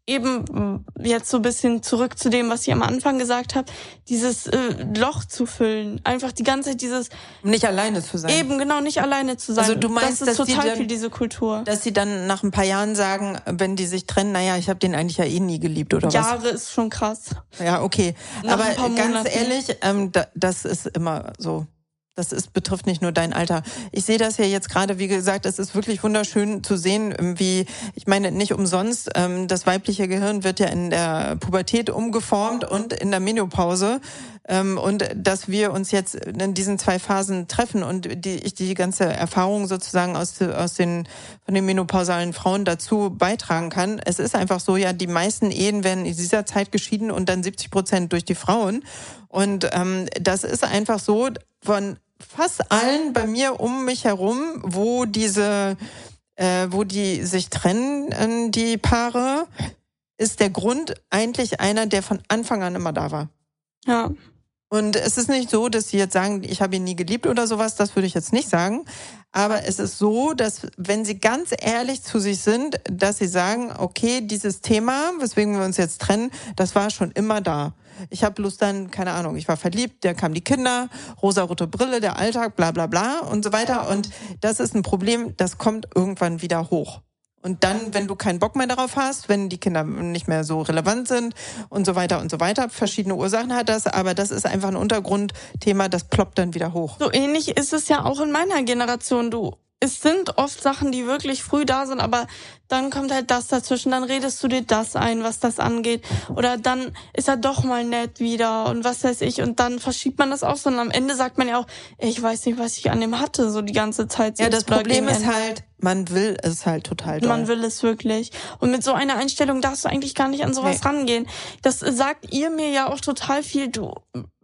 Eben jetzt so ein bisschen zurück zu dem, was ich am Anfang gesagt habe, dieses äh, Loch zu füllen, einfach die ganze Zeit dieses nicht alleine zu sein. Eben, genau, nicht alleine zu sein. Also du meinst, das ist dass total die dann, viel diese Kultur. Dass sie dann nach ein paar Jahren sagen, wenn die sich trennen, naja, ich habe den eigentlich ja eh nie geliebt oder Jahre was? Jahre ist schon krass. Ja, okay. Nach aber ganz Monaten. ehrlich, ähm, da, das ist immer so. Das ist, betrifft nicht nur dein Alter. Ich sehe das ja jetzt gerade, wie gesagt, es ist wirklich wunderschön zu sehen, wie, ich meine, nicht umsonst, ähm, das weibliche Gehirn wird ja in der Pubertät umgeformt und in der Menopause. Ähm, und dass wir uns jetzt in diesen zwei Phasen treffen und die, ich die ganze Erfahrung sozusagen aus, aus den, von den menopausalen Frauen dazu beitragen kann. Es ist einfach so, ja, die meisten Ehen werden in dieser Zeit geschieden und dann siebzig Prozent durch die Frauen. Und ähm, das ist einfach so, von fast allen bei mir um mich herum, wo diese, äh, wo die sich trennen, äh, die Paare, ist der Grund eigentlich einer, der von Anfang an immer da war. Ja. Und es ist nicht so, dass sie jetzt sagen, ich habe ihn nie geliebt oder sowas, das würde ich jetzt nicht sagen. Aber es ist so, dass wenn sie ganz ehrlich zu sich sind, dass sie sagen, okay, dieses Thema, weswegen wir uns jetzt trennen, das war schon immer da. Ich habe bloß dann, keine Ahnung, ich war verliebt, da kamen die Kinder, rosarote Brille, der Alltag, bla bla bla und so weiter. Und das ist ein Problem, das kommt irgendwann wieder hoch. Und dann, wenn du keinen Bock mehr darauf hast, wenn die Kinder nicht mehr so relevant sind und so weiter und so weiter, verschiedene Ursachen hat das, aber das ist einfach ein Untergrundthema, das ploppt dann wieder hoch. So ähnlich ist es ja auch in meiner Generation, du. Es sind oft Sachen, die wirklich früh da sind, aber dann kommt halt das dazwischen, dann redest du dir das ein, was das angeht. Oder dann ist er doch mal nett wieder und was weiß ich. Und dann verschiebt man das auch so. Und am Ende sagt man ja auch, ey, ich weiß nicht, was ich an dem hatte, so die ganze Zeit. Ja, das Problem ist halt, man will es halt total doll. Man will es wirklich. Und mit so einer Einstellung darfst du eigentlich gar nicht an sowas nee. rangehen. Das sagt ihr mir ja auch total viel, du...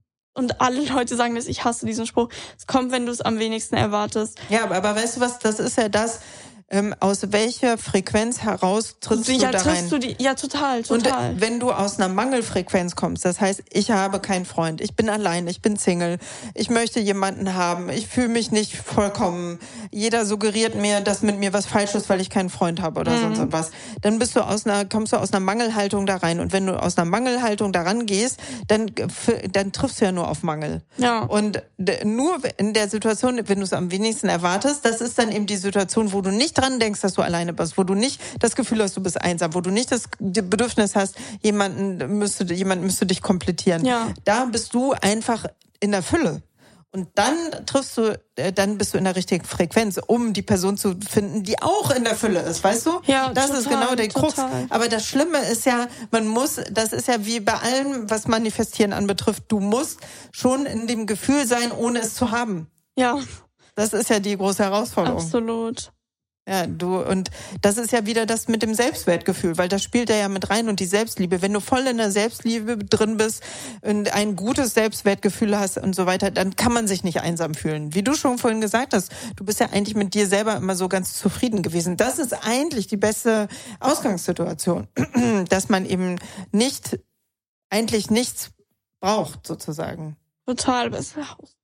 Und alle Leute sagen das, ich hasse diesen Spruch. Es kommt, wenn du es am wenigsten erwartest. Ja, aber, aber weißt du was, das ist ja das, ähm, aus welcher Frequenz heraus trittst du ja, da rein? Du die, ja, total, total. Und wenn du aus einer Mangelfrequenz kommst, das heißt, ich habe keinen Freund, ich bin allein, ich bin Single, ich möchte jemanden haben, ich fühle mich nicht vollkommen, jeder suggeriert mir, dass mit mir was falsch ist, weil ich keinen Freund habe oder mhm. sonst was, dann bist du aus einer, kommst du aus einer Mangelhaltung da rein. Und wenn du aus einer Mangelhaltung da rangehst, dann, dann triffst du ja nur auf Mangel. Ja. Und nur in der Situation, wenn du es am wenigsten erwartest, das ist dann eben die Situation, wo du nicht dran denkst, dass du alleine bist, wo du nicht das Gefühl hast, du bist einsam, wo du nicht das Bedürfnis hast, jemanden müsste, jemand müsste dich komplettieren. Ja. Da bist du einfach in der Fülle. Und dann triffst du, dann bist du in der richtigen Frequenz, um die Person zu finden, die auch in der Fülle ist, weißt du? Ja, das total, ist genau der Krux. total. Aber das Schlimme ist ja, man muss, das ist ja wie bei allem, was Manifestieren anbetrifft, du musst schon in dem Gefühl sein, ohne es zu haben. Ja. Das ist ja die große Herausforderung. Absolut. Ja, du, und das ist ja wieder das mit dem Selbstwertgefühl, weil das spielt da ja mit rein und die Selbstliebe. Wenn du voll in der Selbstliebe drin bist und ein gutes Selbstwertgefühl hast und so weiter, dann kann man sich nicht einsam fühlen. Wie du schon vorhin gesagt hast, du bist ja eigentlich mit dir selber immer so ganz zufrieden gewesen. Das ist eigentlich die beste Ausgangssituation, dass man eben nicht, eigentlich nichts braucht, sozusagen. Total, besser.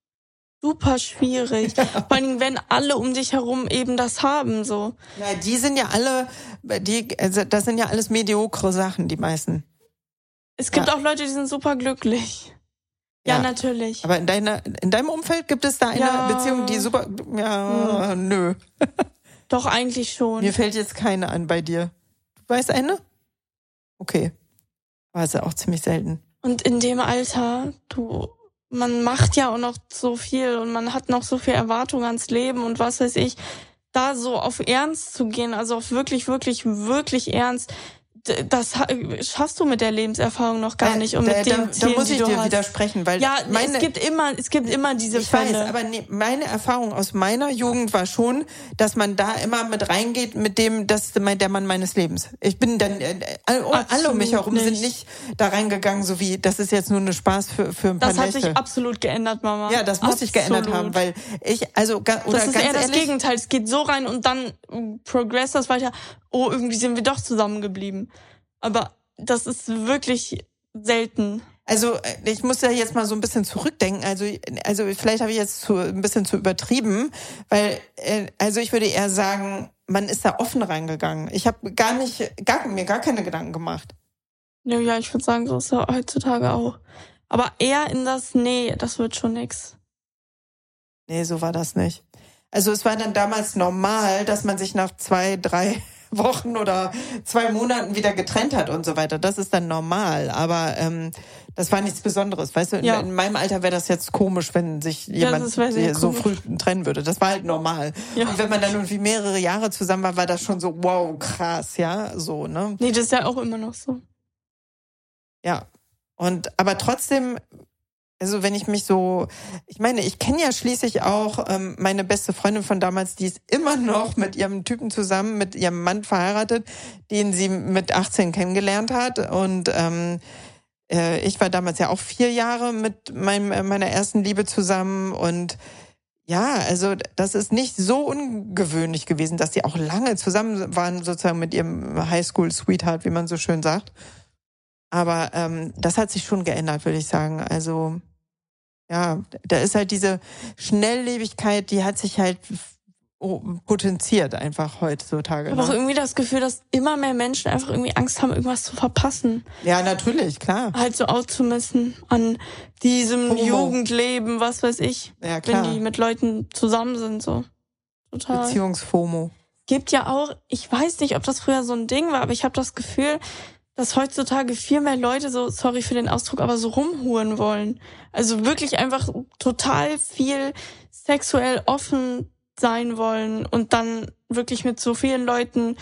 Super schwierig. Ja. Vor allem, wenn alle um dich herum eben das haben, so. Ja, die sind ja alle, die, also das sind ja alles mediokre Sachen, die meisten. Es gibt ja. auch Leute, die sind super glücklich. Ja, ja, natürlich. Aber in deiner, in deinem Umfeld gibt es da eine ja. Beziehung, die super, ja, hm. nö. Doch, eigentlich schon. Mir fällt jetzt keine an bei dir. Du weißt eine? Okay. War es ja auch ziemlich selten. Und in dem Alter, du, man macht ja auch noch so viel und man hat noch so viel Erwartung ans Leben und was weiß ich, da so auf Ernst zu gehen, also auf wirklich, wirklich, wirklich Ernst, das schaffst du mit der Lebenserfahrung noch gar nicht. Und da, mit den da, Zielen, da muss ich die du dir hast. widersprechen, weil ja, meine, es gibt immer, es gibt immer diese ich Fälle. Weiß, aber nee, meine Erfahrung aus meiner Jugend war schon, dass man da immer mit reingeht mit dem, das ist der Mann meines Lebens. Ich bin dann äh, alle, alle um mich herum nicht. sind nicht da reingegangen, so wie das ist jetzt nur eine Spaß für für ein paar Das hat Nächte. sich absolut geändert, Mama. Ja, das muss absolut. sich geändert haben, weil ich also oder das ist ganz eher das ehrlich, Gegenteil. Es geht so rein und dann progress das weiter. Oh, irgendwie sind wir doch zusammengeblieben. Aber das ist wirklich selten. Also ich muss ja jetzt mal so ein bisschen zurückdenken. Also also vielleicht habe ich jetzt zu, ein bisschen zu übertrieben, weil also ich würde eher sagen, man ist da offen reingegangen. Ich habe gar nicht, gar, mir gar keine Gedanken gemacht. Ja, ja, ich würde sagen, so ist ja heutzutage auch. Aber eher in das, nee, das wird schon nix. Nee, so war das nicht. Also es war dann damals normal, dass man sich nach zwei, drei Wochen oder zwei Monaten wieder getrennt hat und so weiter. Das ist dann normal, aber ähm, das war nichts Besonderes. Weißt du, in, ja. in meinem Alter wäre das jetzt komisch, wenn sich jemand so früh trennen würde. Das war halt normal. Ja. Und wenn man dann irgendwie mehrere Jahre zusammen war, war das schon so, wow, krass, ja, so, ne? Nee, das ist ja auch immer noch so. Ja, und aber trotzdem... Also wenn ich mich so, ich meine, ich kenne ja schließlich auch ähm, meine beste Freundin von damals, die ist immer noch mit ihrem Typen zusammen, mit ihrem Mann verheiratet, den sie mit achtzehn kennengelernt hat. Und ähm, äh, ich war damals ja auch vier Jahre mit meinem, meiner ersten Liebe zusammen. Und ja, also das ist nicht so ungewöhnlich gewesen, dass sie auch lange zusammen waren, sozusagen mit ihrem Highschool-Sweetheart, wie man so schön sagt. Aber ähm, das hat sich schon geändert, würde ich sagen. Also ja, da ist halt diese Schnelllebigkeit, die hat sich halt potenziert einfach heutzutage. Ich habe ne? auch irgendwie das Gefühl, dass immer mehr Menschen einfach irgendwie Angst haben, irgendwas zu verpassen. Ja, natürlich, klar. Halt so auszumessen an diesem Homo. Jugendleben, was weiß ich. Ja, klar. Wenn die mit Leuten zusammen sind, so. Total. Beziehungsfomo. Gibt ja auch, ich weiß nicht, ob das früher so ein Ding war, aber ich habe das Gefühl, dass heutzutage viel mehr Leute so, sorry für den Ausdruck, aber so rumhuren wollen. Also wirklich einfach total viel sexuell offen sein wollen und dann wirklich mit so vielen Leuten,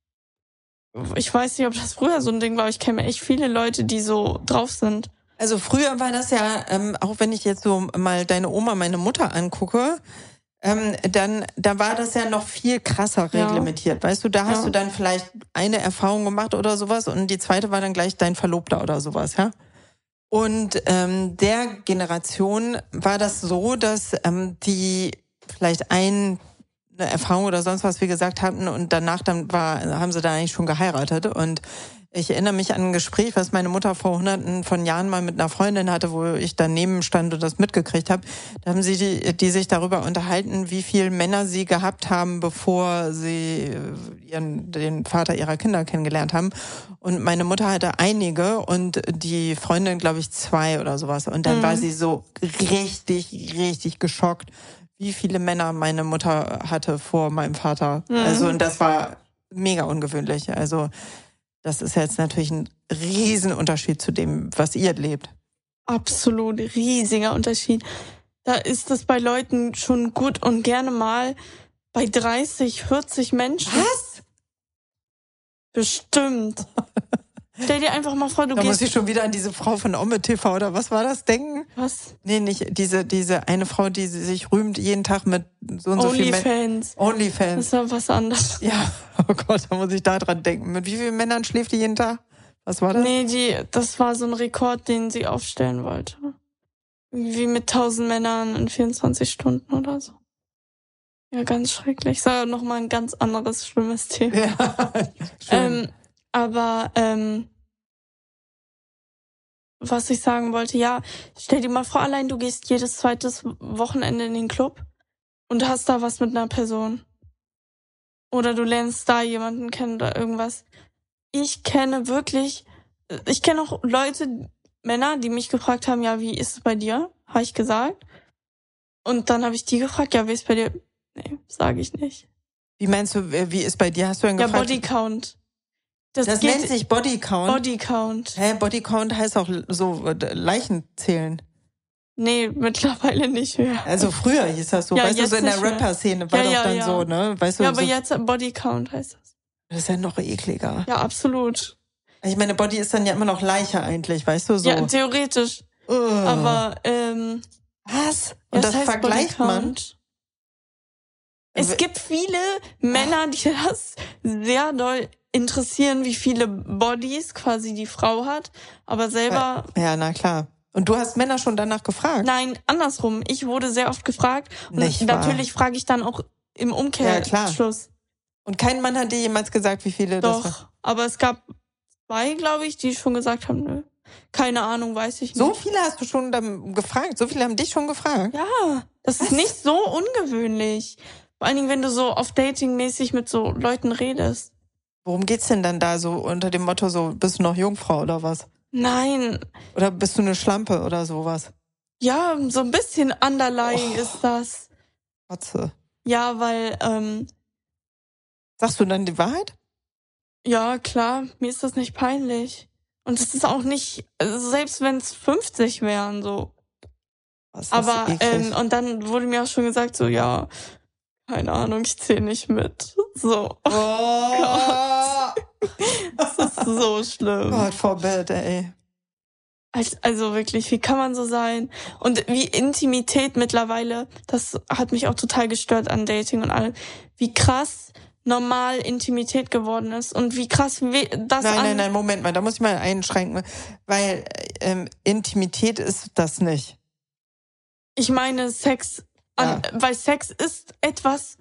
ich weiß nicht, ob das früher so ein Ding war, aber ich kenne echt viele Leute, die so drauf sind. Also früher war das ja, ähm, auch wenn ich jetzt so mal deine Oma, meine Mutter angucke, Ähm, dann, da war das ja noch viel krasser reglementiert, ja. Weißt du, da hast ja. du dann vielleicht eine Erfahrung gemacht oder sowas und die zweite war dann gleich dein Verlobter oder sowas, ja. Und ähm, der Generation war das so, dass ähm, die vielleicht ein, eine Erfahrung oder sonst was, wie gesagt, hatten und danach dann war, haben sie da eigentlich schon geheiratet. Und ich erinnere mich an ein Gespräch, was meine Mutter vor hunderten von Jahren mal mit einer Freundin hatte, wo ich daneben stand und das mitgekriegt habe. Da haben sie die, die sich darüber unterhalten, wie viele Männer sie gehabt haben, bevor sie ihren, den Vater ihrer Kinder kennengelernt haben. Und meine Mutter hatte einige und die Freundin, glaube ich, zwei oder sowas. Und dann mhm. war sie so richtig, richtig geschockt, wie viele Männer meine Mutter hatte vor meinem Vater. Mhm. Also, und das war mega ungewöhnlich. Also, das ist jetzt natürlich ein Riesenunterschied zu dem, was ihr lebt. Absolut, riesiger Unterschied. Da ist es bei Leuten schon gut und gerne mal bei dreißig, vierzig Menschen. Was? Bestimmt. Stell dir einfach mal vor, du da gehst... Da muss ich schon wieder an diese Frau von Omme T V oder was war das denken? Was? Nee, nicht diese diese eine Frau, die sich rühmt jeden Tag mit so und so viel Onlyfans. Onlyfans. Das ist ja was anderes. Ja, oh Gott, da muss ich da dran denken. Mit wie vielen Männern schläft die jeden Tag? Was war das? Nee, die, das war so ein Rekord, den sie aufstellen wollte. Irgendwie mit tausend Männern in vierundzwanzig Stunden oder so. Ja, ganz schrecklich. Das war nochmal ein ganz anderes, schlimmes Thema. Ja, ähm, aber, ähm, was ich sagen wollte, ja, stell dir mal vor, allein du gehst jedes zweites Wochenende in den Club und hast da was mit einer Person. Oder du lernst da jemanden kennen oder irgendwas. Ich kenne wirklich, ich kenne auch Leute, Männer, die mich gefragt haben, ja, wie ist es bei dir? Habe ich gesagt. Und dann habe ich die gefragt, ja, wie ist es bei dir? Nee, sage ich nicht. Wie meinst du, wie ist bei dir? Hast du dann Ja, gefragt? Bodycount. Das, das nennt sich Bodycount? Bodycount. Hä, Bodycount heißt auch so Leichen zählen. Nee, mittlerweile nicht mehr. Also früher hieß das so. Ja, weißt du, so in der Rapper-Szene war ja, doch ja, dann ja. so, ne? Weißt du, ja, aber so, jetzt Bodycount heißt das. Das ist ja noch ekliger. Ja, absolut. Ich meine, Body ist dann ja immer noch Leiche eigentlich, weißt du, so. Ja, theoretisch. Uh. Aber, ähm... Was? Und das, das vergleicht man? Es gibt viele Männer, die das sehr doll interessieren, wie viele Bodies quasi die Frau hat, aber selber... Ja, na klar. Und du hast Männer schon danach gefragt? Nein, andersrum. Ich wurde sehr oft gefragt. Und Nicht natürlich wahr? frage ich dann auch im Umkehrschluss. Ja, und kein Mann hat dir jemals gesagt, wie viele Doch, das war? Aber es gab zwei, glaube ich, die schon gesagt haben, nö. Keine Ahnung, weiß ich nicht. So viele hast du schon dann gefragt? So viele haben dich schon gefragt? Ja, das Was? ist nicht so ungewöhnlich. Vor allen Dingen, wenn du so auf Dating-mäßig mit so Leuten redest. Worum geht's denn dann da so unter dem Motto so, bist du noch Jungfrau oder was? Nein. Oder bist du eine Schlampe oder sowas? Ja, so ein bisschen underlying oh. ist das. Kotze. Ja, weil, ähm... Sagst du dann die Wahrheit? Ja, klar. Mir ist das nicht peinlich. Und es ist auch nicht, also selbst wenn es fünfzig wären, so. Was ist Aber, eklig. ähm, und dann wurde mir auch schon gesagt, so, ja, keine Ahnung, ich zähle nicht mit. So. Oh, Gott. Das ist so schlimm. God forbid, ey. Also, also wirklich, wie kann man so sein? Und wie Intimität mittlerweile, das hat mich auch total gestört an Dating und allem. Wie krass normal Intimität geworden ist und wie krass we- das Nein, an... nein, nein, Moment mal, da muss ich mal einschränken, weil ähm, Intimität ist das nicht. Ich meine Sex, an, Ja. weil Sex ist etwas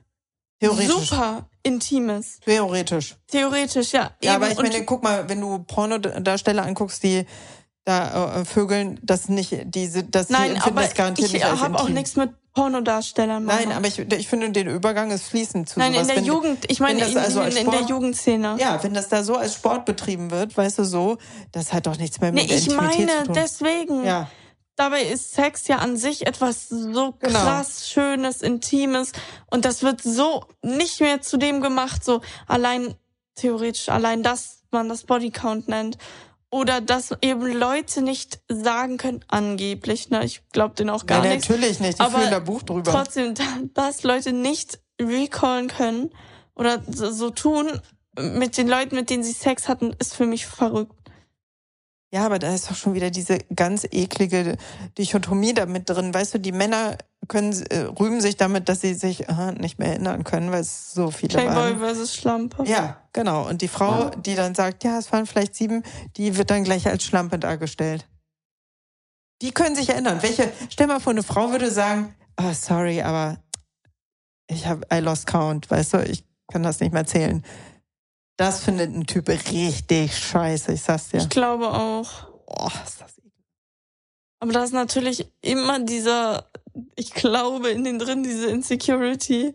super Intimes. Theoretisch. Theoretisch, ja. Ja, eben. aber ich Und meine, guck mal, wenn du Pornodarsteller anguckst, die da äh, vögeln, das nicht, diese, das nein, die empfinden aber das garantiert ich nicht als habe auch intim. nichts mit Pornodarstellern. Mama. Nein, aber ich, ich finde, den Übergang ist fließend zu Nein, sowas. in der wenn, Jugend, ich meine, wenn das in, also als in, in der Sport- Jugendszene. Ja, wenn das da so als Sport betrieben wird, weißt du so, das hat doch nichts mehr mit Nee, der ich Intimität meine, zu tun. deswegen. Ja. Dabei ist Sex ja an sich etwas so Genau. krass, Schönes, Intimes. Und das wird so nicht mehr zu dem gemacht, so allein, theoretisch, allein das man das Bodycount nennt. Oder dass eben Leute nicht sagen können, angeblich, ne, ich glaube denen auch gar Nein, nichts. natürlich nicht, die aber führen da Buch drüber. Trotzdem, dass Leute nicht recallen können oder so, so tun mit den Leuten, mit denen sie Sex hatten, ist für mich verrückt. Ja, aber da ist doch schon wieder diese ganz eklige Dichotomie da mit drin. Weißt du, die Männer können äh, rühmen sich damit, dass sie sich aha, nicht mehr erinnern können, weil es so viele Playboy waren. versus Schlampe. Ja, genau. Und die Frau, ja. die dann sagt, ja, es waren vielleicht sieben, die wird dann gleich als Schlampe dargestellt. Die können sich erinnern. Welche? Stell mal vor, eine Frau würde sagen, oh, sorry, aber ich habe I lost count, weißt du, ich kann das nicht mehr zählen. Das findet ein Typ richtig scheiße, ich sag's dir. Ich glaube auch. Oh, ist das eklig. Aber da ist natürlich immer dieser, ich glaube in den drin, diese Insecurity,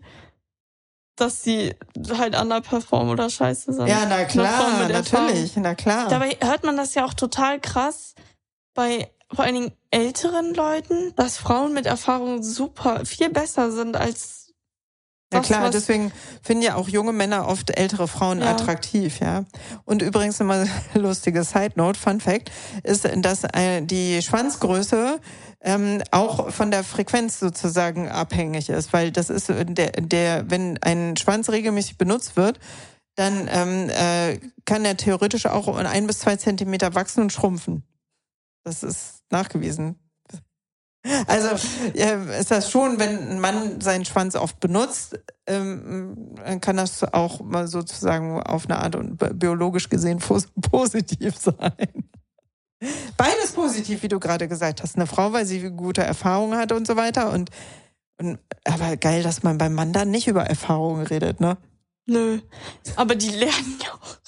dass sie halt underperformen oder scheiße sind. Ja, na klar, natürlich, na klar. Dabei hört man das ja auch total krass bei vor allen Dingen älteren Leuten, dass Frauen mit Erfahrung super, viel besser sind als Ja das, klar, was deswegen finden ja auch junge Männer oft ältere Frauen ja. attraktiv, ja. Und übrigens immer lustige Side Note, Fun Fact, ist, dass äh, die Schwanzgröße ähm, auch von der Frequenz sozusagen abhängig ist, weil das ist der, der, wenn ein Schwanz regelmäßig benutzt wird, dann ähm, äh, kann er theoretisch auch um ein bis zwei Zentimeter wachsen und schrumpfen. Das ist nachgewiesen. Also äh, ist das schon, wenn ein Mann seinen Schwanz oft benutzt, ähm, dann kann das auch mal sozusagen auf eine Art und biologisch gesehen positiv sein. Beides positiv, wie du gerade gesagt hast. Eine Frau, weil sie gute Erfahrungen hat und so weiter. Und, und aber geil, dass man beim Mann dann nicht über Erfahrungen redet, ne? Nö, aber die lernen ja auch.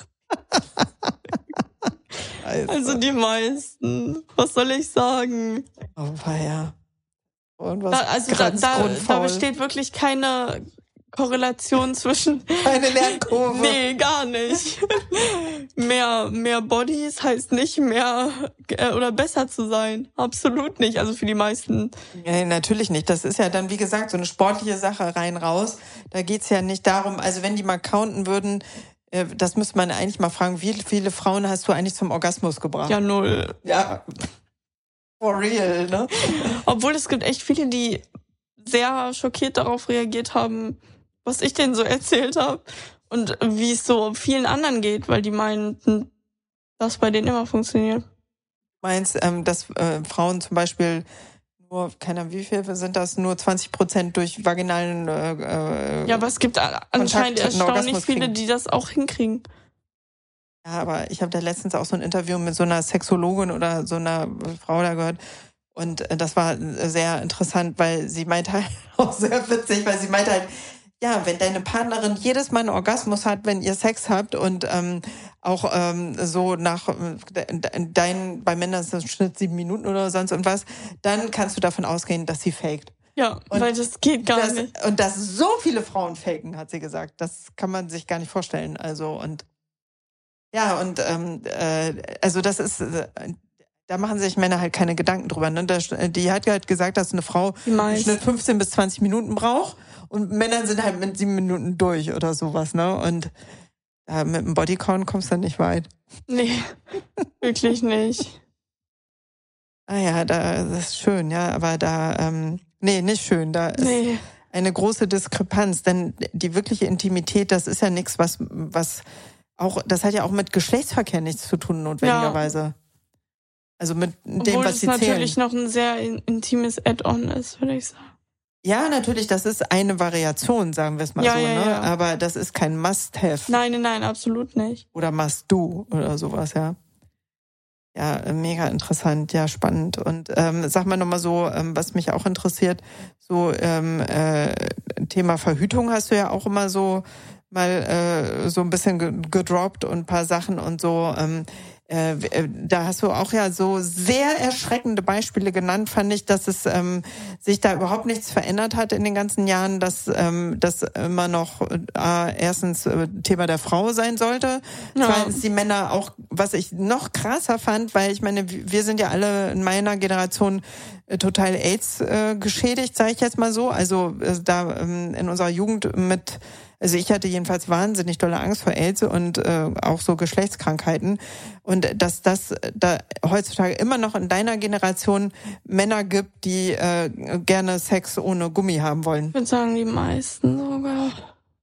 Also die meisten. Was soll ich sagen? Oh, ja. Und was da, also da, da, da besteht wirklich keine Korrelation zwischen... Eine Lernkurve. Nee, gar nicht. mehr, mehr Bodies heißt nicht mehr äh, oder besser zu sein. Absolut nicht, also für die meisten. Ja, natürlich nicht. Das ist ja dann, wie gesagt, so eine sportliche Sache rein raus. Da geht's ja nicht darum, also wenn die mal counten würden, äh, das müsste man eigentlich mal fragen, wie viele Frauen hast du eigentlich zum Orgasmus gebracht? Ja, null. Ja, for real, ne? Obwohl es gibt echt viele, die sehr schockiert darauf reagiert haben, was ich denen so erzählt habe und wie es so vielen anderen geht, weil die meinten, dass bei denen immer funktioniert. Meinst, ähm, dass äh, Frauen zum Beispiel nur, keine Ahnung, wie viel sind das, nur zwanzig Prozent durch vaginalen äh, Ja, aber es gibt anscheinend erstaunlich viele, die das auch hinkriegen. Ja, aber ich habe da letztens auch so ein Interview mit so einer Sexologin oder so einer Frau da gehört. Und das war sehr interessant, weil sie meinte halt auch sehr witzig, weil sie meinte halt, ja, wenn deine Partnerin jedes Mal einen Orgasmus hat, wenn ihr Sex habt und ähm, auch ähm, so nach deinen, bei Männern ist das im Schnitt sieben Minuten oder sonst irgendwas, dann kannst du davon ausgehen, dass sie faked. Ja, und weil das geht gar das, nicht. Und dass so viele Frauen faken, hat sie gesagt, das kann man sich gar nicht vorstellen. Also und ja, und ähm, äh, also das ist... Äh, Da machen sich Männer halt keine Gedanken drüber. Ne? Die hat halt gesagt, dass eine Frau im Schnitt fünfzehn bis zwanzig Minuten braucht und Männer sind halt mit sieben Minuten durch oder sowas. Ne? Und äh, mit dem Bodycount kommst du dann nicht weit. Nee, wirklich nicht. Ah ja, da, das ist schön, ja, aber da, ähm, nee, nicht schön. Da ist nee. eine große Diskrepanz, denn die wirkliche Intimität, das ist ja nichts, was, was auch, das hat ja auch mit Geschlechtsverkehr nichts zu tun, notwendigerweise. Ja. Also mit dem, Obwohl was sie zählen. Obwohl es natürlich noch ein sehr intimes Add-on ist, würde ich sagen. Ja, natürlich, das ist eine Variation, sagen wir es mal ja, so, ja, ne? Ja. Aber das ist kein Must-Have. Nein, nein, nein, absolut nicht. Oder Must-Do oder sowas, ja. Ja, mega interessant, ja, spannend. Und ähm, sag mal nochmal so, ähm, was mich auch interessiert, so ähm, äh, Thema Verhütung hast du ja auch immer so mal äh, so ein bisschen gedroppt und ein paar Sachen und so. Ähm, Äh, da hast du auch ja so sehr erschreckende Beispiele genannt, fand ich, dass es ähm, sich da überhaupt nichts verändert hat in den ganzen Jahren, dass ähm, das immer noch äh, erstens äh, Thema der Frau sein sollte, ja. Zweitens die Männer auch, was ich noch krasser fand, weil ich meine, wir sind ja alle in meiner Generation äh, total AIDS äh, geschädigt, sage ich jetzt mal so, also äh, da ähm, in unserer Jugend mit Also ich hatte jedenfalls wahnsinnig dolle Angst vor AIDS und äh, auch so Geschlechtskrankheiten. Und dass das da heutzutage immer noch in deiner Generation Männer gibt, die äh, gerne Sex ohne Gummi haben wollen. Ich würde sagen, die meisten sogar.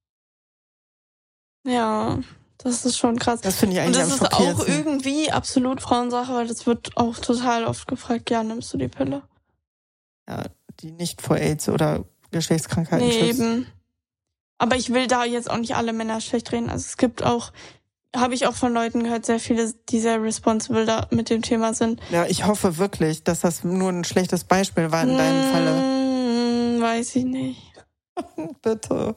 Ja, das ist schon krass. Das finde ich eigentlich am schockierendsten. Und das ist auch irgendwie absolut Frauensache, weil das wird auch total oft gefragt, ja, nimmst du die Pille? Ja, die nicht vor AIDS oder Geschlechtskrankheiten nee, schützt. Eben. Aber ich will da jetzt auch nicht alle Männer schlecht reden. Also es gibt auch, habe ich auch von Leuten gehört, sehr viele, die sehr responsible da mit dem Thema sind. Ja, ich hoffe wirklich, dass das nur ein schlechtes Beispiel war in mmh, deinem Falle. Weiß ich nicht. Bitte.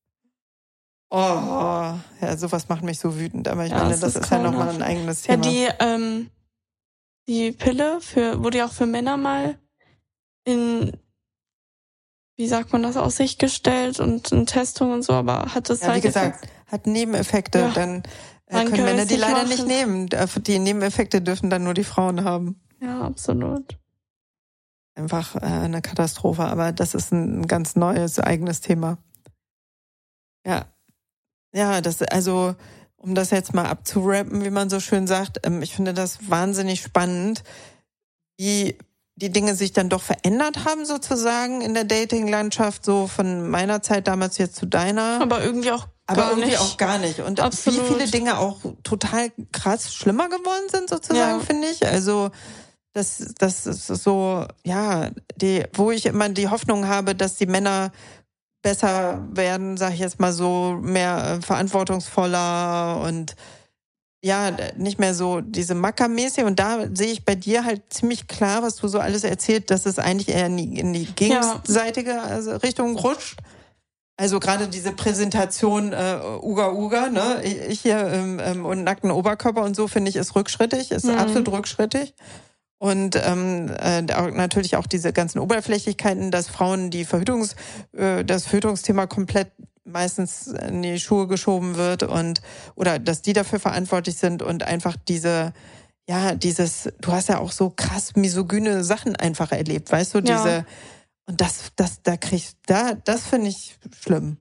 Oh, ja, sowas macht mich so wütend. Aber ich ja, meine, das ist, ist ja nochmal ein eigenes Thema. Ja, die, ähm, die Pille für, wurde ja auch für Männer mal in... wie sagt man das, aus sich gestellt und eine Testung und so, aber hat das ja, halt... wie gesagt, hat Nebeneffekte, ja. dann äh, können Männer die leider machen. nicht nehmen. Die Nebeneffekte dürfen dann nur die Frauen haben. Ja, absolut. Einfach äh, eine Katastrophe, aber das ist ein ganz neues, eigenes Thema. Ja. Ja, das, also, um das jetzt mal abzurappen, wie man so schön sagt, ähm, ich finde das wahnsinnig spannend, wie die Dinge sich dann doch verändert haben sozusagen in der Dating-Landschaft, so von meiner Zeit damals jetzt zu deiner. Aber irgendwie auch gar Aber irgendwie nicht. auch gar nicht. Und Absolut. wie viele Dinge auch total krass schlimmer geworden sind sozusagen, ja. finde ich. Also das, das ist so, ja, die, wo ich immer die Hoffnung habe, dass die Männer besser werden, sag ich jetzt mal so, mehr äh, verantwortungsvoller und ja, nicht mehr so diese Mackermäßig. Und da sehe ich bei dir halt ziemlich klar, was du so alles erzählt, dass es eigentlich eher in die, in die gegenseitige ja. also Richtung rutscht. Also gerade diese Präsentation äh, Uga Uga, ne, ich hier ähm, und nackten Oberkörper und so, finde ich, ist rückschrittig, ist mhm. absolut rückschrittig. Und ähm, äh, natürlich auch diese ganzen Oberflächlichkeiten, dass Frauen die Verhütungs, äh, das Verhütungsthema komplett meistens in die Schuhe geschoben wird und oder dass die dafür verantwortlich sind und einfach diese, ja, dieses, du hast ja auch so krass misogyne Sachen einfach erlebt, weißt du, diese, ja. Und das, das, da kriegst, da, das finde ich schlimm.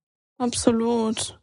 Absolut.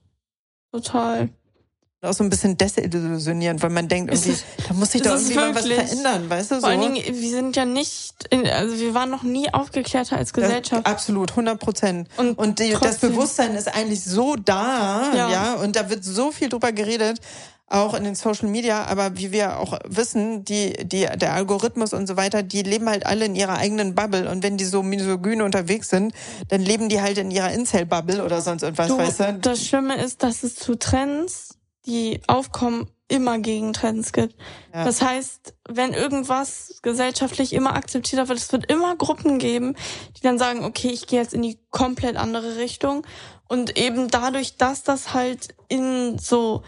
Total. Auch so ein bisschen desillusionierend, weil man denkt, irgendwie, ist, da muss sich doch irgendwie mal was verändern, weißt du? So. Vor allen Dingen, wir sind ja nicht, in, also wir waren noch nie aufgeklärter als Gesellschaft. Das, absolut, hundert Prozent. Und, und die, das Bewusstsein ist eigentlich so da, ja. ja, und da wird so viel drüber geredet, auch in den Social Media, aber wie wir auch wissen, die, die, der Algorithmus und so weiter, die leben halt alle in ihrer eigenen Bubble und wenn die so misogyn unterwegs sind, dann leben die halt in ihrer Incel-Bubble oder sonst irgendwas, du, weißt du? Das Schlimme ist, dass es zu Trends, die aufkommen, immer Gegentrends gibt. Ja. Das heißt, wenn irgendwas gesellschaftlich immer akzeptierter wird, es wird immer Gruppen geben, die dann sagen, okay, ich gehe jetzt in die komplett andere Richtung und eben dadurch, dass das halt in so,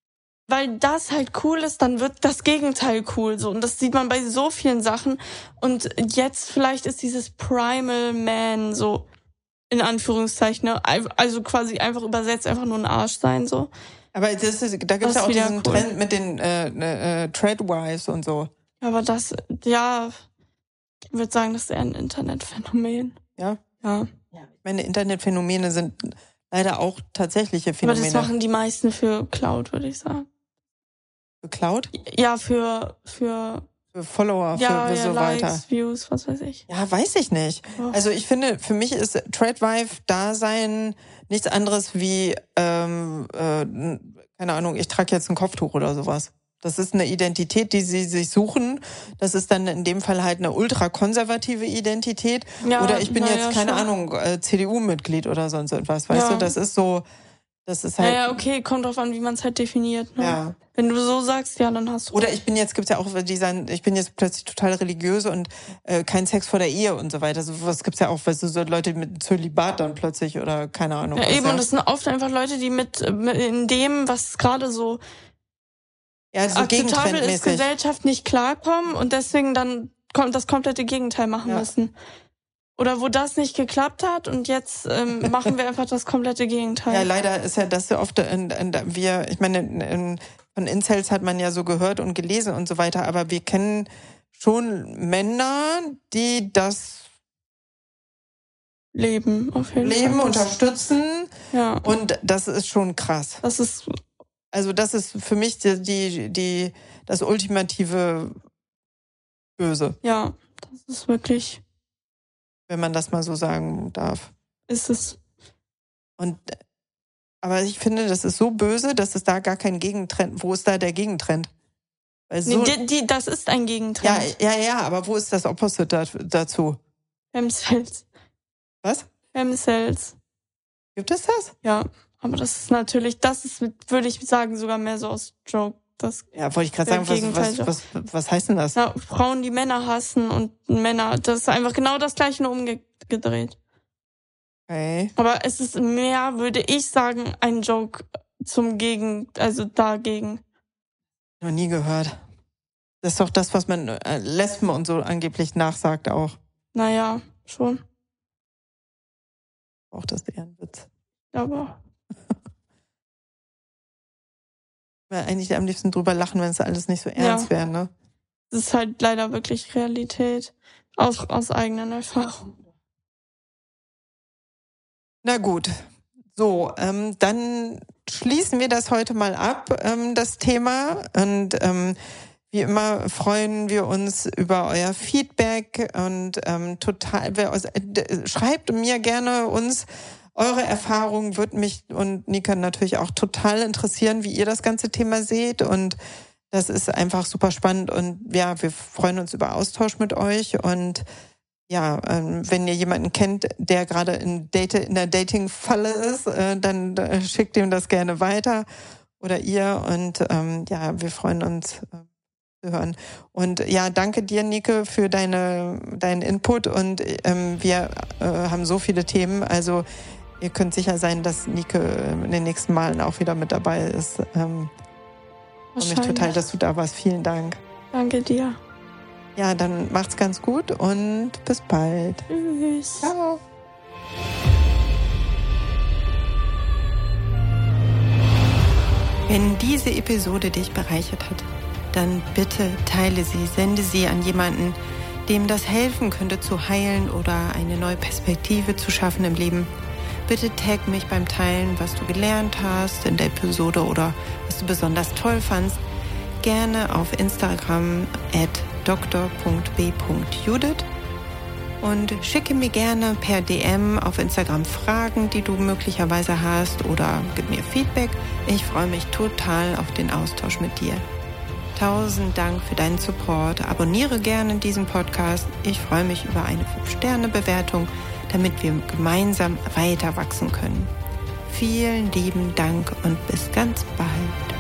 weil das halt cool ist, dann wird das Gegenteil cool, so. Und das sieht man bei so vielen Sachen. Und jetzt vielleicht ist dieses Primal Man so, in Anführungszeichen, ne? Also quasi einfach übersetzt, einfach nur ein Arsch sein, so. Aber das ist, da gibt's ja auch diesen cool. Trend mit den äh, äh, Tradwives und so. Aber das, ja, ich würde sagen, das ist eher ein Internetphänomen. Ja? Ja. Ja. Ich meine, Internetphänomene sind leider auch tatsächliche Phänomene. Aber das machen die meisten für Cloud, würde ich sagen. Für Cloud? Ja, für für für Follower, ja, für, für ja, so Likes, weiter. Views, was weiß ich. Ja, weiß ich nicht. Oh. Also ich finde, für mich ist Tradwife-Dasein nichts anderes wie, ähm, äh, keine Ahnung, ich trage jetzt ein Kopftuch oder sowas. Das ist eine Identität, die sie sich suchen. Das ist dann in dem Fall halt eine ultrakonservative Identität. Ja, oder ich bin jetzt, ja, keine schon. Ahnung, C D U-Mitglied oder sonst etwas, weißt ja. du? Das ist so, das ist halt... Ja, ja, okay, kommt drauf an, wie man es halt definiert. Ne? Ja. Wenn du so sagst, ja, dann hast du... Oder ich bin jetzt, gibt's ja auch, die sagen, ich bin jetzt plötzlich total religiös und äh, kein Sex vor der Ehe und so weiter. So was gibt's ja auch, weißt du, so Leute mit Zölibat dann plötzlich oder keine Ahnung. Ja, eben, ja. Und das sind oft einfach Leute, die mit, mit in dem, was gerade so... Ja, so akzeptabel ist, Gesellschaft nicht klarkommen und deswegen dann kommt das komplette Gegenteil machen ja. müssen. Oder wo das nicht geklappt hat und jetzt ähm, machen wir einfach das komplette Gegenteil. Ja, leider ist ja das so oft, in, in, wir, ich meine, in, in, von Incels hat man ja so gehört und gelesen und so weiter, aber wir kennen schon Männer, die das leben, auf jeden Leben, Fall. unterstützen. Ja. Und das ist schon krass. Das ist Also das ist für mich die, die, die, das ultimative Böse. Ja, das ist wirklich... Wenn man das mal so sagen darf. Ist es. Und, aber ich finde, das ist so böse, dass es da gar keinen Gegentrend, wo ist da der Gegentrend? Weil so, nee, die, die, das ist ein Gegentrend. Ja, ja, ja, aber wo ist das Opposite da, dazu? Femcells. Was? Femcells. Gibt es das? Ja, aber das ist natürlich, das ist, würde ich sagen, sogar mehr so aus Joke. Das ja, wollte ich gerade sagen, was, was, was, was heißt denn das? Ja, Frauen, die Männer hassen und Männer, das ist einfach genau das Gleiche, nur umgedreht. Okay. Aber es ist mehr, würde ich sagen, ein Joke zum Gegen, also dagegen. Noch nie gehört. Das ist doch das, was man äh, Lesben und so angeblich nachsagt auch. Naja, schon. Auch das ist eher ein Witz. Aber... Weil eigentlich am liebsten drüber lachen, wenn es alles nicht so ernst ja. wäre, ne? Das ist halt leider wirklich Realität. Aus, aus eigenen Erfahrungen. Na gut. So, ähm, dann schließen wir das heute mal ab, ähm, das Thema. Und ähm, wie immer freuen wir uns über euer Feedback und ähm, total, wer aus, äh, schreibt mir gerne uns eure Erfahrungen, würde mich und Nika natürlich auch total interessieren, wie ihr das ganze Thema seht. Und das ist einfach super spannend. Und ja, wir freuen uns über Austausch mit euch. Und ja, ähm, wenn ihr jemanden kennt, der gerade in, Date, in der Dating-Falle ist, äh, dann äh, schickt ihm das gerne weiter. Oder ihr. Und ähm, ja, wir freuen uns äh, zu hören. Und ja, danke dir, Nike, für deine deinen Input. Und ähm, wir äh, haben so viele Themen. Also ihr könnt sicher sein, dass Nike in den nächsten Malen auch wieder mit dabei ist. Ähm, freue mich total, dass du da warst. Vielen Dank. Danke dir. Ja, dann macht's ganz gut und bis bald. Tschüss. Ciao. Wenn diese Episode dich bereichert hat, dann bitte teile sie, sende sie an jemanden, dem das helfen könnte zu heilen oder eine neue Perspektive zu schaffen im Leben. Bitte tag mich beim Teilen, was du gelernt hast in der Episode oder was du besonders toll fandst. Gerne auf Instagram at doktor punkt b punkt judith und schicke mir gerne per D M auf Instagram Fragen, die du möglicherweise hast, oder gib mir Feedback. Ich freue mich total auf den Austausch mit dir. Tausend Dank für deinen Support. Abonniere gerne diesen Podcast. Ich freue mich über eine fünf Sterne Bewertung, damit wir gemeinsam weiter wachsen können. Vielen lieben Dank und bis ganz bald.